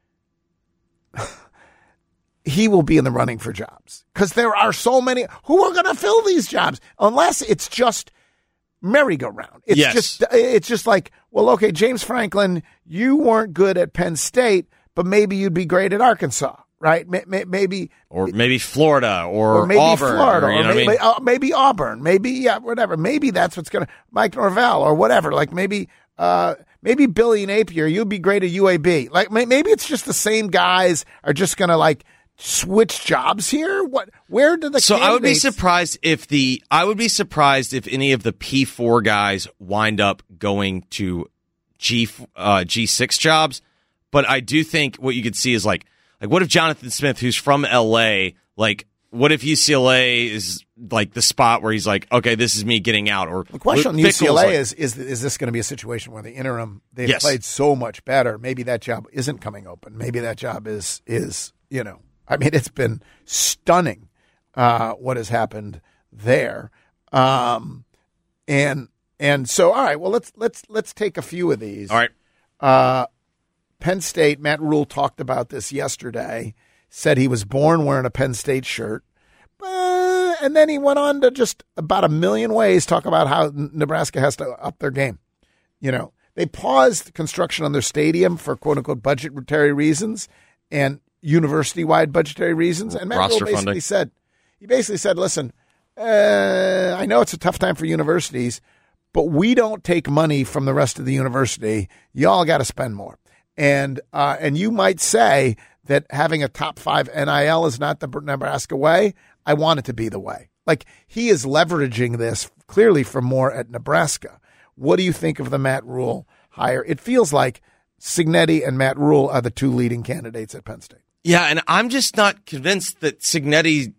he will be in the running for jobs because there are so many who are going to fill these jobs unless it's just merry-go-round. It's just like, well, okay, James Franklin, you weren't good at Penn State, but maybe you'd be great at Arkansas, right? Maybe Florida or maybe Auburn, Florida, or maybe Auburn, maybe whatever. Maybe that's what's going to Mike Norvell or whatever. Like maybe Billy Napier, you'd be great at UAB. Like maybe it's just the same guys are just going to like switch jobs here. Where do the So candidates... I would be surprised if any of the P4 guys wind up going to G6 jobs. But I do think what you could see is like what if Jonathan Smith, who's from LA, like what if UCLA is like the spot where he's like, okay, this is me getting out? Or the question on UCLA is this going to be a situation where the interim they've played so much better? Maybe that job isn't coming open. Maybe that job is I mean, it's been stunning what has happened there, and so all right. Well, let's take a few of these. All right. Penn State. Matt Rule talked about this yesterday. Said he was born wearing a Penn State shirt, and then he went on to just about a million ways talk about how Nebraska has to up their game. They paused construction on their stadium for quote unquote budgetary reasons and university-wide budgetary reasons. And Matt Rule basically said, listen, I know it's a tough time for universities, but we don't take money from the rest of the university. Y'all got to spend more. And you might say that having a top 5 NIL is not the Nebraska way. I want it to be the way. Like he is leveraging this clearly for more at Nebraska. What do you think of the Matt Rule hire? It feels like Cignetti and Matt Rule are the two leading candidates at Penn State. Yeah, and I'm just not convinced that Cignetti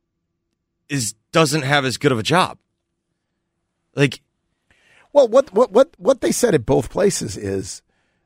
doesn't have as good of a job. Like, well, what they said at both places is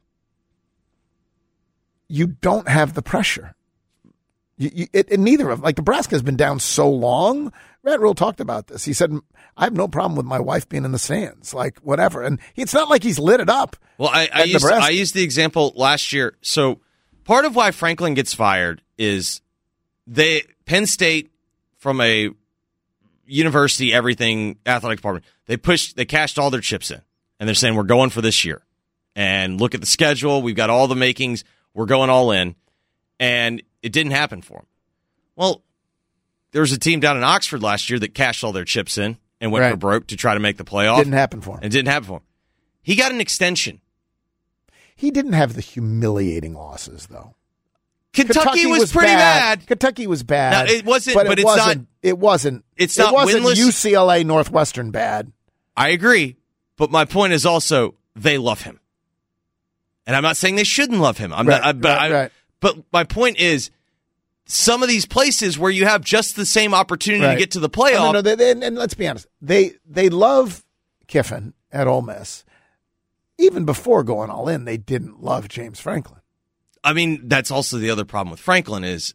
you don't have the pressure. Neither of them. Like Nebraska has been down so long. Matt Rule talked about this. He said, "I have no problem with my wife being in the stands, like whatever." And it's not like he's lit it up. Well, I used the example last year. So Part of why Franklin gets fired is Penn State, from a university, everything, athletic department, they cashed all their chips in. And they're saying, we're going for this year. And look at the schedule. We've got all the makings. We're going all in. And it didn't happen for them. Well, there was a team down in Oxford last year that cashed all their chips in and went for broke to try to make the playoff. Didn't happen for him. It didn't happen for him. He got an extension. He didn't have the humiliating losses, though. Kentucky was pretty bad. Kentucky was bad. No, it wasn't, but it's not. It wasn't. It's not winless. UCLA Northwestern bad. I agree. But my point is also, they love him. And I'm not saying they shouldn't love him. But my point is, some of these places where you have just the same opportunity to get to the playoff. And let's be honest. They love Kiffin at Ole Miss. Even before going all in, they didn't love James Franklin. I mean, that's also the other problem with Franklin is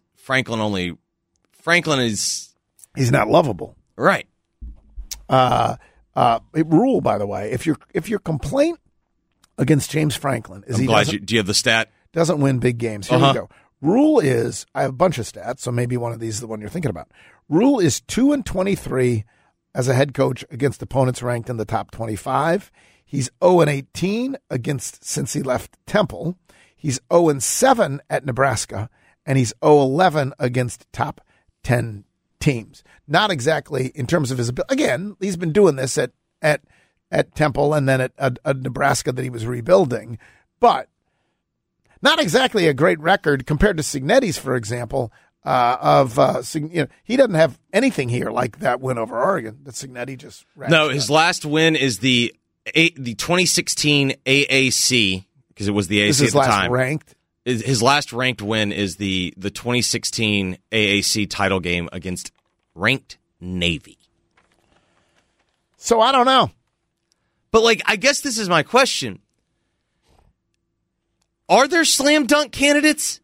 he's not lovable. Right. Rule, by the way, if your complaint against James Franklin is do you have the stat? Doesn't win big games. Here we go. Rule is, I have a bunch of stats, so maybe one of these is the one you're thinking about. Rule is 2-23 as a head coach against opponents ranked in the top 25. He's 0-18 since he left Temple. He's 0-7 at Nebraska, and he's 0-11 against top 10 teams. Not exactly in terms of his ability. Again, he's been doing this at Temple and then at Nebraska that he was rebuilding, but not exactly a great record compared to Cignetti's, for example. He doesn't have anything here like that win over Oregon that Cignetti just. No, his last win is the 2016 AAC. Because it was the AAC this is at the last time. Ranked. His last ranked win is the 2016 AAC title game against ranked Navy. So I don't know. But I guess this is my question. Are there slam dunk candidates?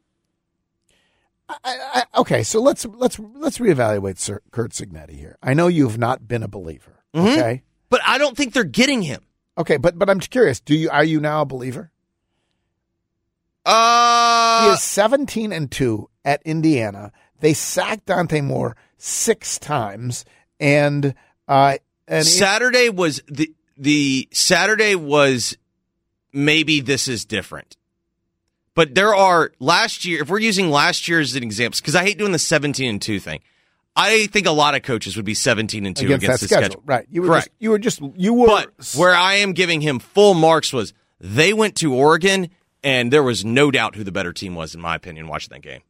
Okay, so let's reevaluate Curt Cignetti here. I know you've not been a believer. Okay, but I don't think they're getting him. Okay, but I'm curious. Are you now a believer? He is 17-2 at Indiana. They sacked Dante Moore 6 times, and Saturday was the Saturday was maybe this is different. But there are last year. If we're using last year as an example, because I hate doing the 17-2 thing. I think a lot of coaches would be 17-2 against the schedule. Right? Correct. But where I am giving him full marks was they went to Oregon. And there was no doubt who the better team was, in my opinion, watching that game.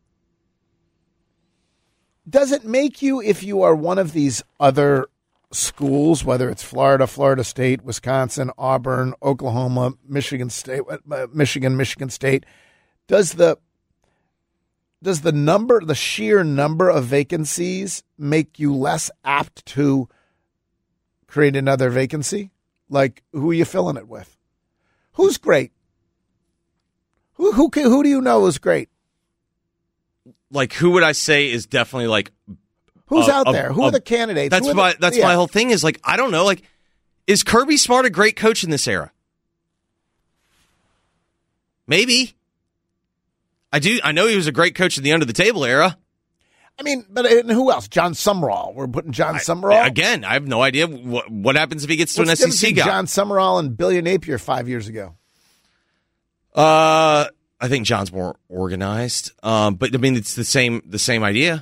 Does it make you, if you are one of these other schools, whether it's Florida, Florida State, Wisconsin, Auburn, Oklahoma, Michigan State, Michigan State, does the sheer number of vacancies make you less apt to create another vacancy? Like, who are you filling it with? Who's great? Who do you know is great? Who would I say is definitely who's out there? Who are the candidates? That's my whole thing is I don't know. Is Kirby Smart a great coach in this era? Maybe. I know he was a great coach in the under the table era. I mean, but who else? John Sumrall. We're putting John Sumrall. Again, I have no idea what happens if he gets to an SEC guy. John Sumrall and Billy Napier 5 years ago. I think John's more organized. But I mean, it's the same idea.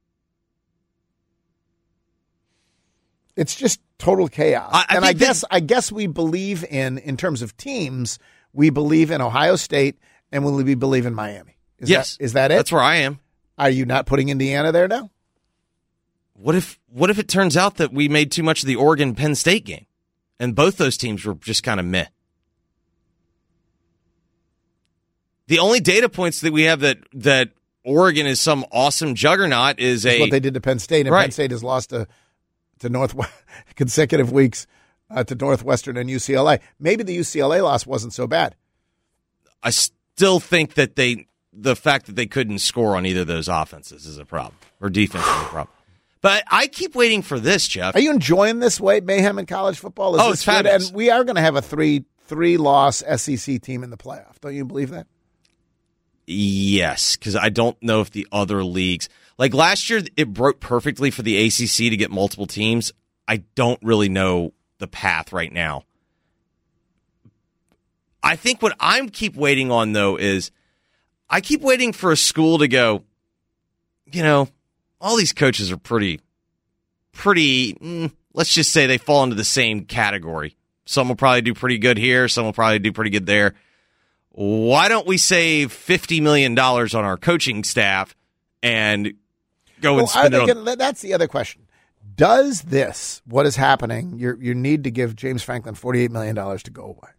It's just total chaos. I guess we believe in terms of teams, we believe in Ohio State and we believe in Miami. Is that it? That's where I am. Are you not putting Indiana there now? What if it turns out that we made too much of the Oregon Penn State game and both those teams were just kind of meh? The only data points that we have that Oregon is some awesome juggernaut is what they did to Penn State, and right. Penn State has lost to consecutive weeks to Northwestern and UCLA. Maybe the UCLA loss wasn't so bad. I still think that the fact that they couldn't score on either of those offenses is a problem, or defense is a problem. But I keep waiting for this, Jeff. Are you enjoying this mayhem in college football? It's fabulous. And we are going to have a three-loss SEC team in the playoff. Don't you believe that? Yes, because I don't know if the other leagues, like last year, it broke perfectly for the ACC to get multiple teams. I don't really know the path right now. I think what I keep waiting on, though, is I keep waiting for a school to go, all these coaches are pretty, let's just say they fall into the same category. Some will probably do pretty good here. Some will probably do pretty good there. Why don't we save $50 million on our coaching staff and go and spend it on... That's the other question. Does this, what is happening, you need to give James Franklin $48 million to go away.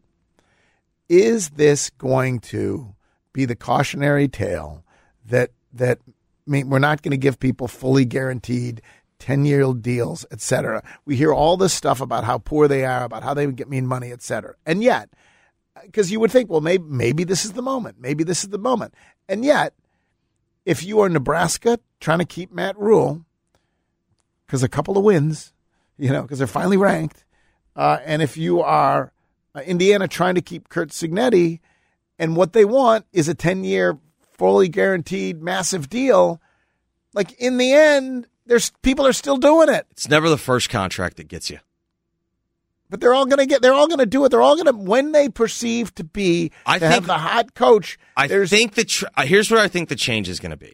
Is this going to be the cautionary tale that we're not going to give people fully guaranteed 10-year deals, et cetera? We hear all this stuff about how poor they are, about how they would get mean money, et cetera. And yet, because you would think, well, maybe this is the moment. Maybe this is the moment. And yet, if you are Nebraska trying to keep Matt Rule, because a couple of wins, because they're finally ranked, and if you are Indiana trying to keep Curt Cignetti, and what they want is a 10-year, fully guaranteed, massive deal, like in the end, people are still doing it. It's never the first contract that gets you. But they're all going to do it. They're all going to, when they perceive to be, have the hot coach. Here's where I think the change is going to be.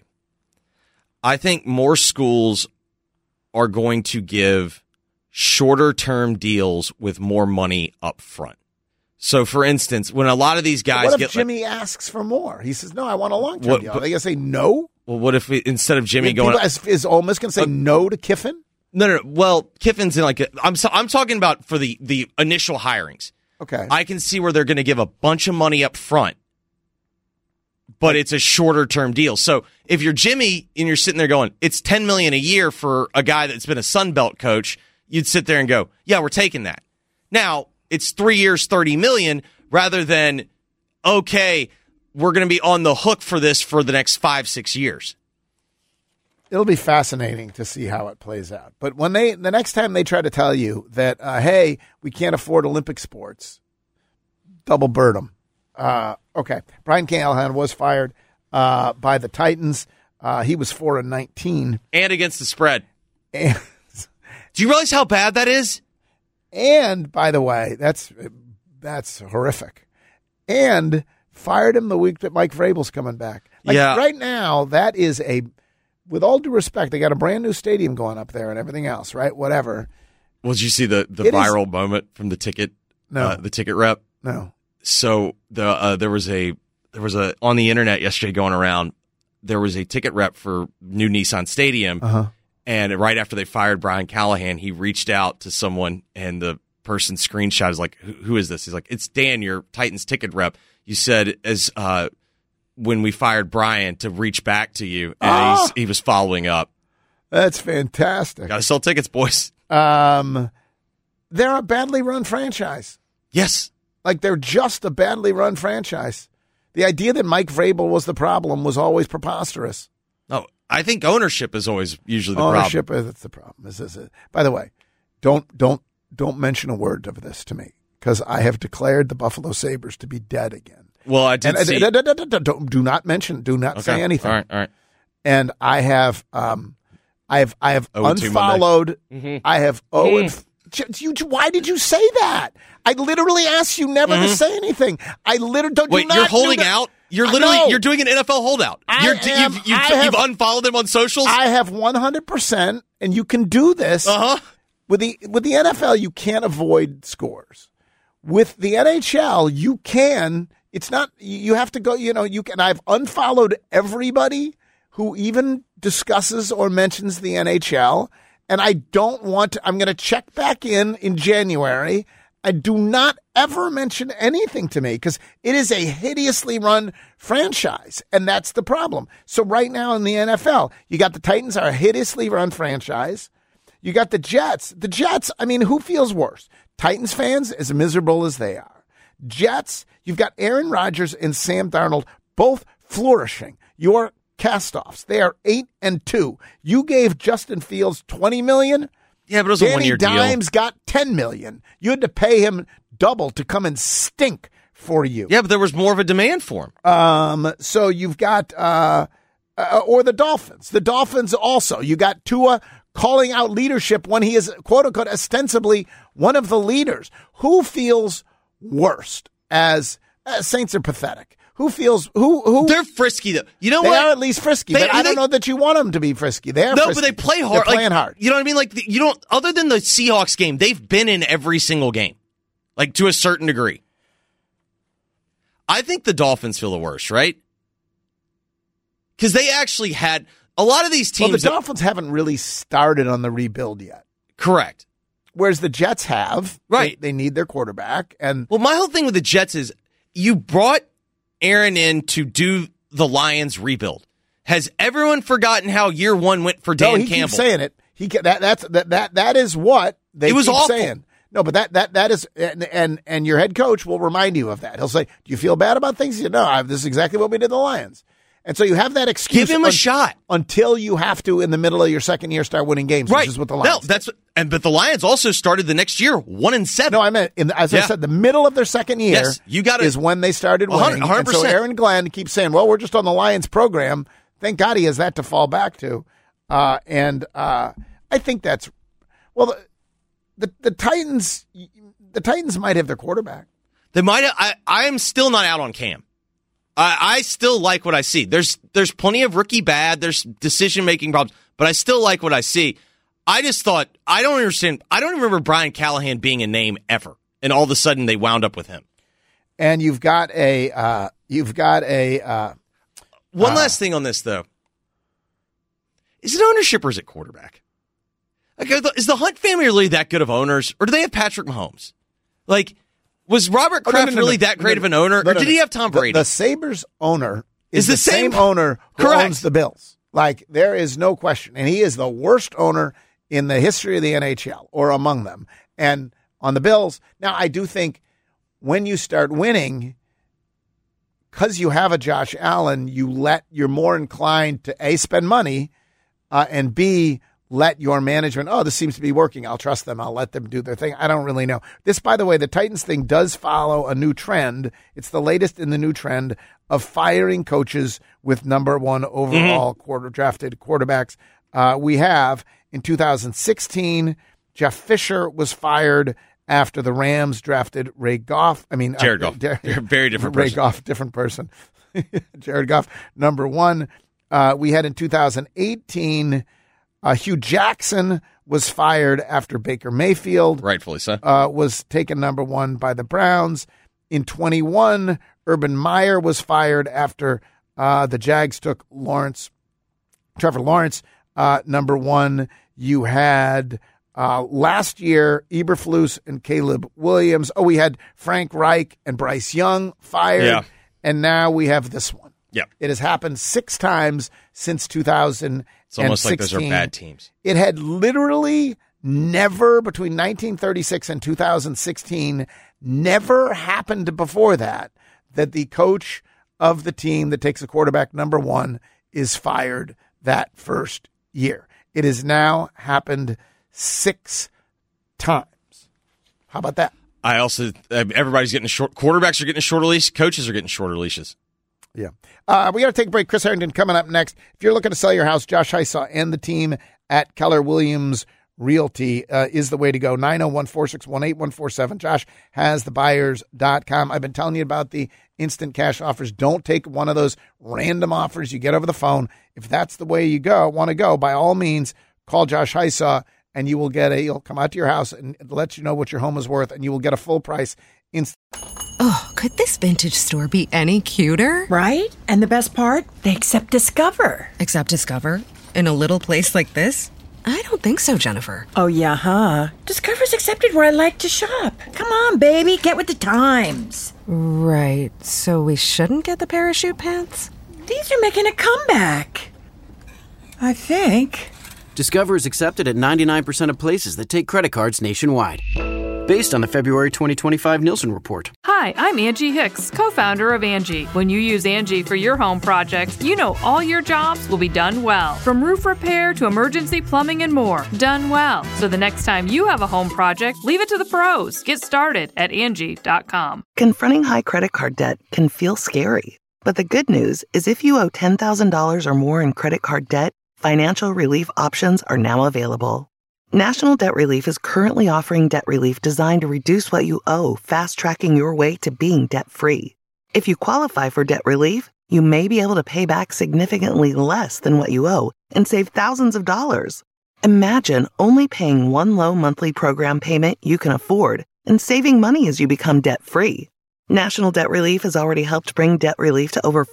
I think more schools are going to give shorter term deals with more money up front. So, for instance, when a lot of these guys what if Jimmy asks for more? He says, no, I want a long-term deal. Are they going to say no? Well, what if instead of Jimmy going... Is Ole Miss going to say no to Kiffin? No. Well, Kiffin's in I'm talking about for the initial hirings. Okay. I can see where they're going to give a bunch of money up front, but it's a shorter-term deal. So if you're Jimmy and you're sitting there going, it's $10 million a year for a guy that's been a Sun Belt coach, you'd sit there and go, yeah, we're taking that. Now, it's 3 years, $30 million, rather than, okay, we're going to be on the hook for this for the next 5-6 years. It'll be fascinating to see how it plays out. But when the next time they try to tell you that, hey, we can't afford Olympic sports, double bird them. Okay. Brian Callahan was fired by the Titans. He was 4-19. And against the spread. Do you realize how bad that is? And, by the way, that's horrific. And fired him the week that Mike Vrabel's coming back. Right now, that is with all due respect, they got a brand new stadium going up there and everything else, right? Whatever. Well, did you see the viral moment from the ticket? No. The ticket rep? No. So there was a on the internet yesterday going around. There was a ticket rep for new Nissan Stadium. Uh-huh. And right after they fired Brian Callahan, he reached out to someone, and the person screenshot is like, who is this? He's like, it's Dan, your Titans ticket rep. You said when we fired Brian to reach back to you, and he was following up. That's fantastic. Got to sell tickets, boys. They're a badly run franchise. Yes. Like, they're just a badly run franchise. The idea that Mike Vrabel was the problem was always preposterous. No, I think ownership is always usually the problem. Ownership is the problem. By the way, don't mention a word of this to me, because I have declared the Buffalo Sabres to be dead again. Well, I did see. Do not mention. Do not say anything. All right. And I have unfollowed. I have why did you say that? I literally asked you never to say anything. I literally don't. Wait, you're holding out? You're literally you're doing an NFL holdout. You've unfollowed them on socials? I have 100%, and you can do this. With the NFL, you can't avoid scores. With the NHL, you can. It's not. You have to go. You can. I've unfollowed everybody who even discusses or mentions the NHL, and I don't want to. I'm going to check back in January. I do not ever mention anything to me, because it is a hideously run franchise, and that's the problem. So right now in the NFL, you got the Titans are a hideously run franchise. You got the Jets. The Jets, I mean, who feels worse? Titans fans, as miserable as they are. Jets, you've got Aaron Rodgers and Sam Darnold both flourishing. Your cast-offs, they are 8-2. You gave Justin Fields $20 million. Yeah, but it was a one-year deal. Danny Dimes got $10 million. You had to pay him double to come and stink for you. Yeah, but there was more of a demand for him. So you've got, or the Dolphins. The Dolphins also. You got Tua calling out leadership when he is, quote unquote, ostensibly one of the leaders. Who feels worst as Saints are pathetic? Who feels who? They're frisky though. You know they what? They are at least frisky, but I don't know that you want them to be frisky. They are frisky. But they play hard. They're playing hard. You know what I mean? Like you don't. Other than the Seahawks game, they've been in every single game, like to a certain degree. I think the Dolphins feel the worst, right? Because they actually had a lot of these teams. Well, the Dolphins haven't really started on the rebuild yet. Correct. Whereas the Jets have. Right. They need their quarterback. And well, my whole thing with the Jets is you brought Aaron in to do the Lions rebuild. Has everyone forgotten how year one went for Dan Campbell? He keeps saying it. That is what they keep saying. No, but that is, and your head coach will remind you of that. He'll say, "Do you feel bad about things?" You know, this is exactly what we did to the Lions. And so you have that excuse. Give him a shot until you have to, in the middle of your second year, start winning games. Right. Which is what the Lions. No, but the Lions also started the next year 1-7. No, I meant I said, the middle of their second year. Yes, you got is when they started winning. 100%. And so Aaron Glenn keeps saying, "Well, we're just on the Lions program." Thank God he has that to fall back to. I think that's the Titans. The Titans might have their quarterback. They might. I am still not out on Cam. I still like what I see. There's plenty of rookie bad. There's decision-making problems, but I still like what I see. I just thought, I don't understand. I don't even remember Brian Callahan being a name ever, and all of a sudden they wound up with him. And you've got a one last thing on this, though. Is it ownership or is it quarterback? Like, is the Hunt family really that good of owners, or do they have Patrick Mahomes? Like, was Robert Kraft really that great of an owner, or did he have Tom Brady? The Sabres owner is the same owner who owns the Bills. Like, there is no question. And he is the worst owner in the history of the NHL, or among them. And on the Bills, now I do think when you start winning, because you have a Josh Allen, you're more inclined to A, spend money, and B, let your management, this seems to be working. I'll trust them. I'll let them do their thing. I don't really know. This, by the way, the Titans thing does follow a new trend. It's the latest in the new trend of firing coaches with number one overall drafted quarterbacks. We have, in 2016, Jeff Fisher was fired after the Rams drafted Jared Goff. You're a very different person. Ray Goff, different person. Jared Goff, number one. We had in 2018... Hugh Jackson was fired after Baker Mayfield. Rightfully so. Was taken number one by the Browns. In 21, Urban Meyer was fired after the Jags took Trevor Lawrence, number one. You had last year Eberflus and Caleb Williams. We had Frank Reich and Bryce Young fired. Yeah. And now we have this one. Yeah. It has happened 6 times since 2016. It's almost like those are bad teams. It had literally never, between 1936 and 2016, never happened before that the coach of the team that takes a quarterback number one is fired that first year. It has now happened 6 times. How about that? I also, everybody's getting quarterbacks are getting a shorter leash, coaches are getting shorter leashes. Yeah. We got to take a break. Chris Harrington coming up next. If you're looking to sell your house, Josh Hysaw and the team at Keller Williams Realty is the way to go. 901-461-8147. Josh has thebuyers.com. I've been telling you about the instant cash offers. Don't take one of those random offers you get over the phone. If that's the way you want to go, by all means, call Josh Hysaw and you will he'll come out to your house and let you know what your home is worth, and you will get a full price instant. Oh, could this vintage store be any cuter? Right? And the best part? They accept Discover. Accept Discover? In a little place like this? I don't think so, Jennifer. Oh, yeah, huh? Discover's accepted where I like to shop. Come on, baby, get with the times. Right, so we shouldn't get the parachute pants? These are making a comeback. I think. Discover is accepted at 99% of places that take credit cards nationwide. based on the February 2025 Nielsen report. Hi, I'm Angie Hicks, co-founder of Angie. When you use Angie for your home projects, you know all your jobs will be done well. From roof repair to emergency plumbing and more, done well. So the next time you have a home project, leave it to the pros. Get started at Angie.com. Confronting high credit card debt can feel scary. But the good news is if you owe $10,000 or more in credit card debt, financial relief options are now available. National Debt Relief is currently offering debt relief designed to reduce what you owe, fast-tracking your way to being debt-free. If you qualify for debt relief, you may be able to pay back significantly less than what you owe and save thousands of dollars. Imagine only paying one low monthly program payment you can afford and saving money as you become debt-free. National Debt Relief has already helped bring debt relief to over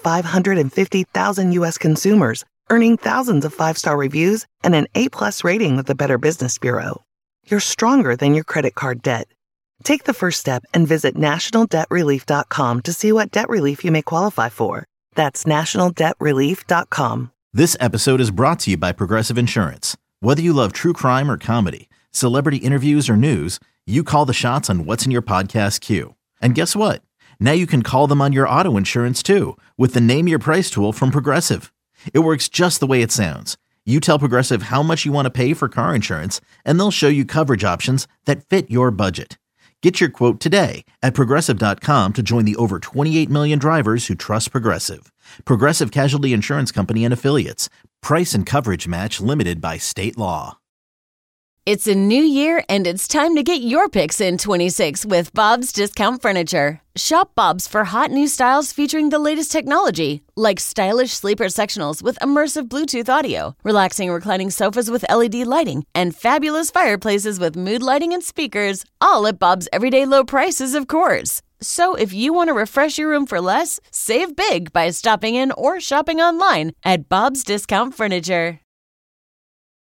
550,000 U.S. consumers, earning thousands of 5-star reviews and an A+ rating with the Better Business Bureau. You're stronger than your credit card debt. Take the first step and visit nationaldebtrelief.com to see what debt relief you may qualify for. That's nationaldebtrelief.com. This episode is brought to you by Progressive Insurance. Whether you love true crime or comedy, celebrity interviews or news, you call the shots on what's in your podcast queue. And guess what? Now you can call them on your auto insurance too with the Name Your Price tool from Progressive. It works just the way it sounds. You tell Progressive how much you want to pay for car insurance, and they'll show you coverage options that fit your budget. Get your quote today at Progressive.com to join the over 28 million drivers who trust Progressive. Progressive Casualty Insurance Company and Affiliates. Price and coverage match limited by state law. It's a new year, and it's time to get your picks in 26 with Bob's Discount Furniture. Shop Bob's for hot new styles featuring the latest technology, like stylish sleeper sectionals with immersive Bluetooth audio, relaxing reclining sofas with LED lighting, and fabulous fireplaces with mood lighting and speakers, all at Bob's everyday low prices, of course. So if you want to refresh your room for less, save big by stopping in or shopping online at Bob's Discount Furniture.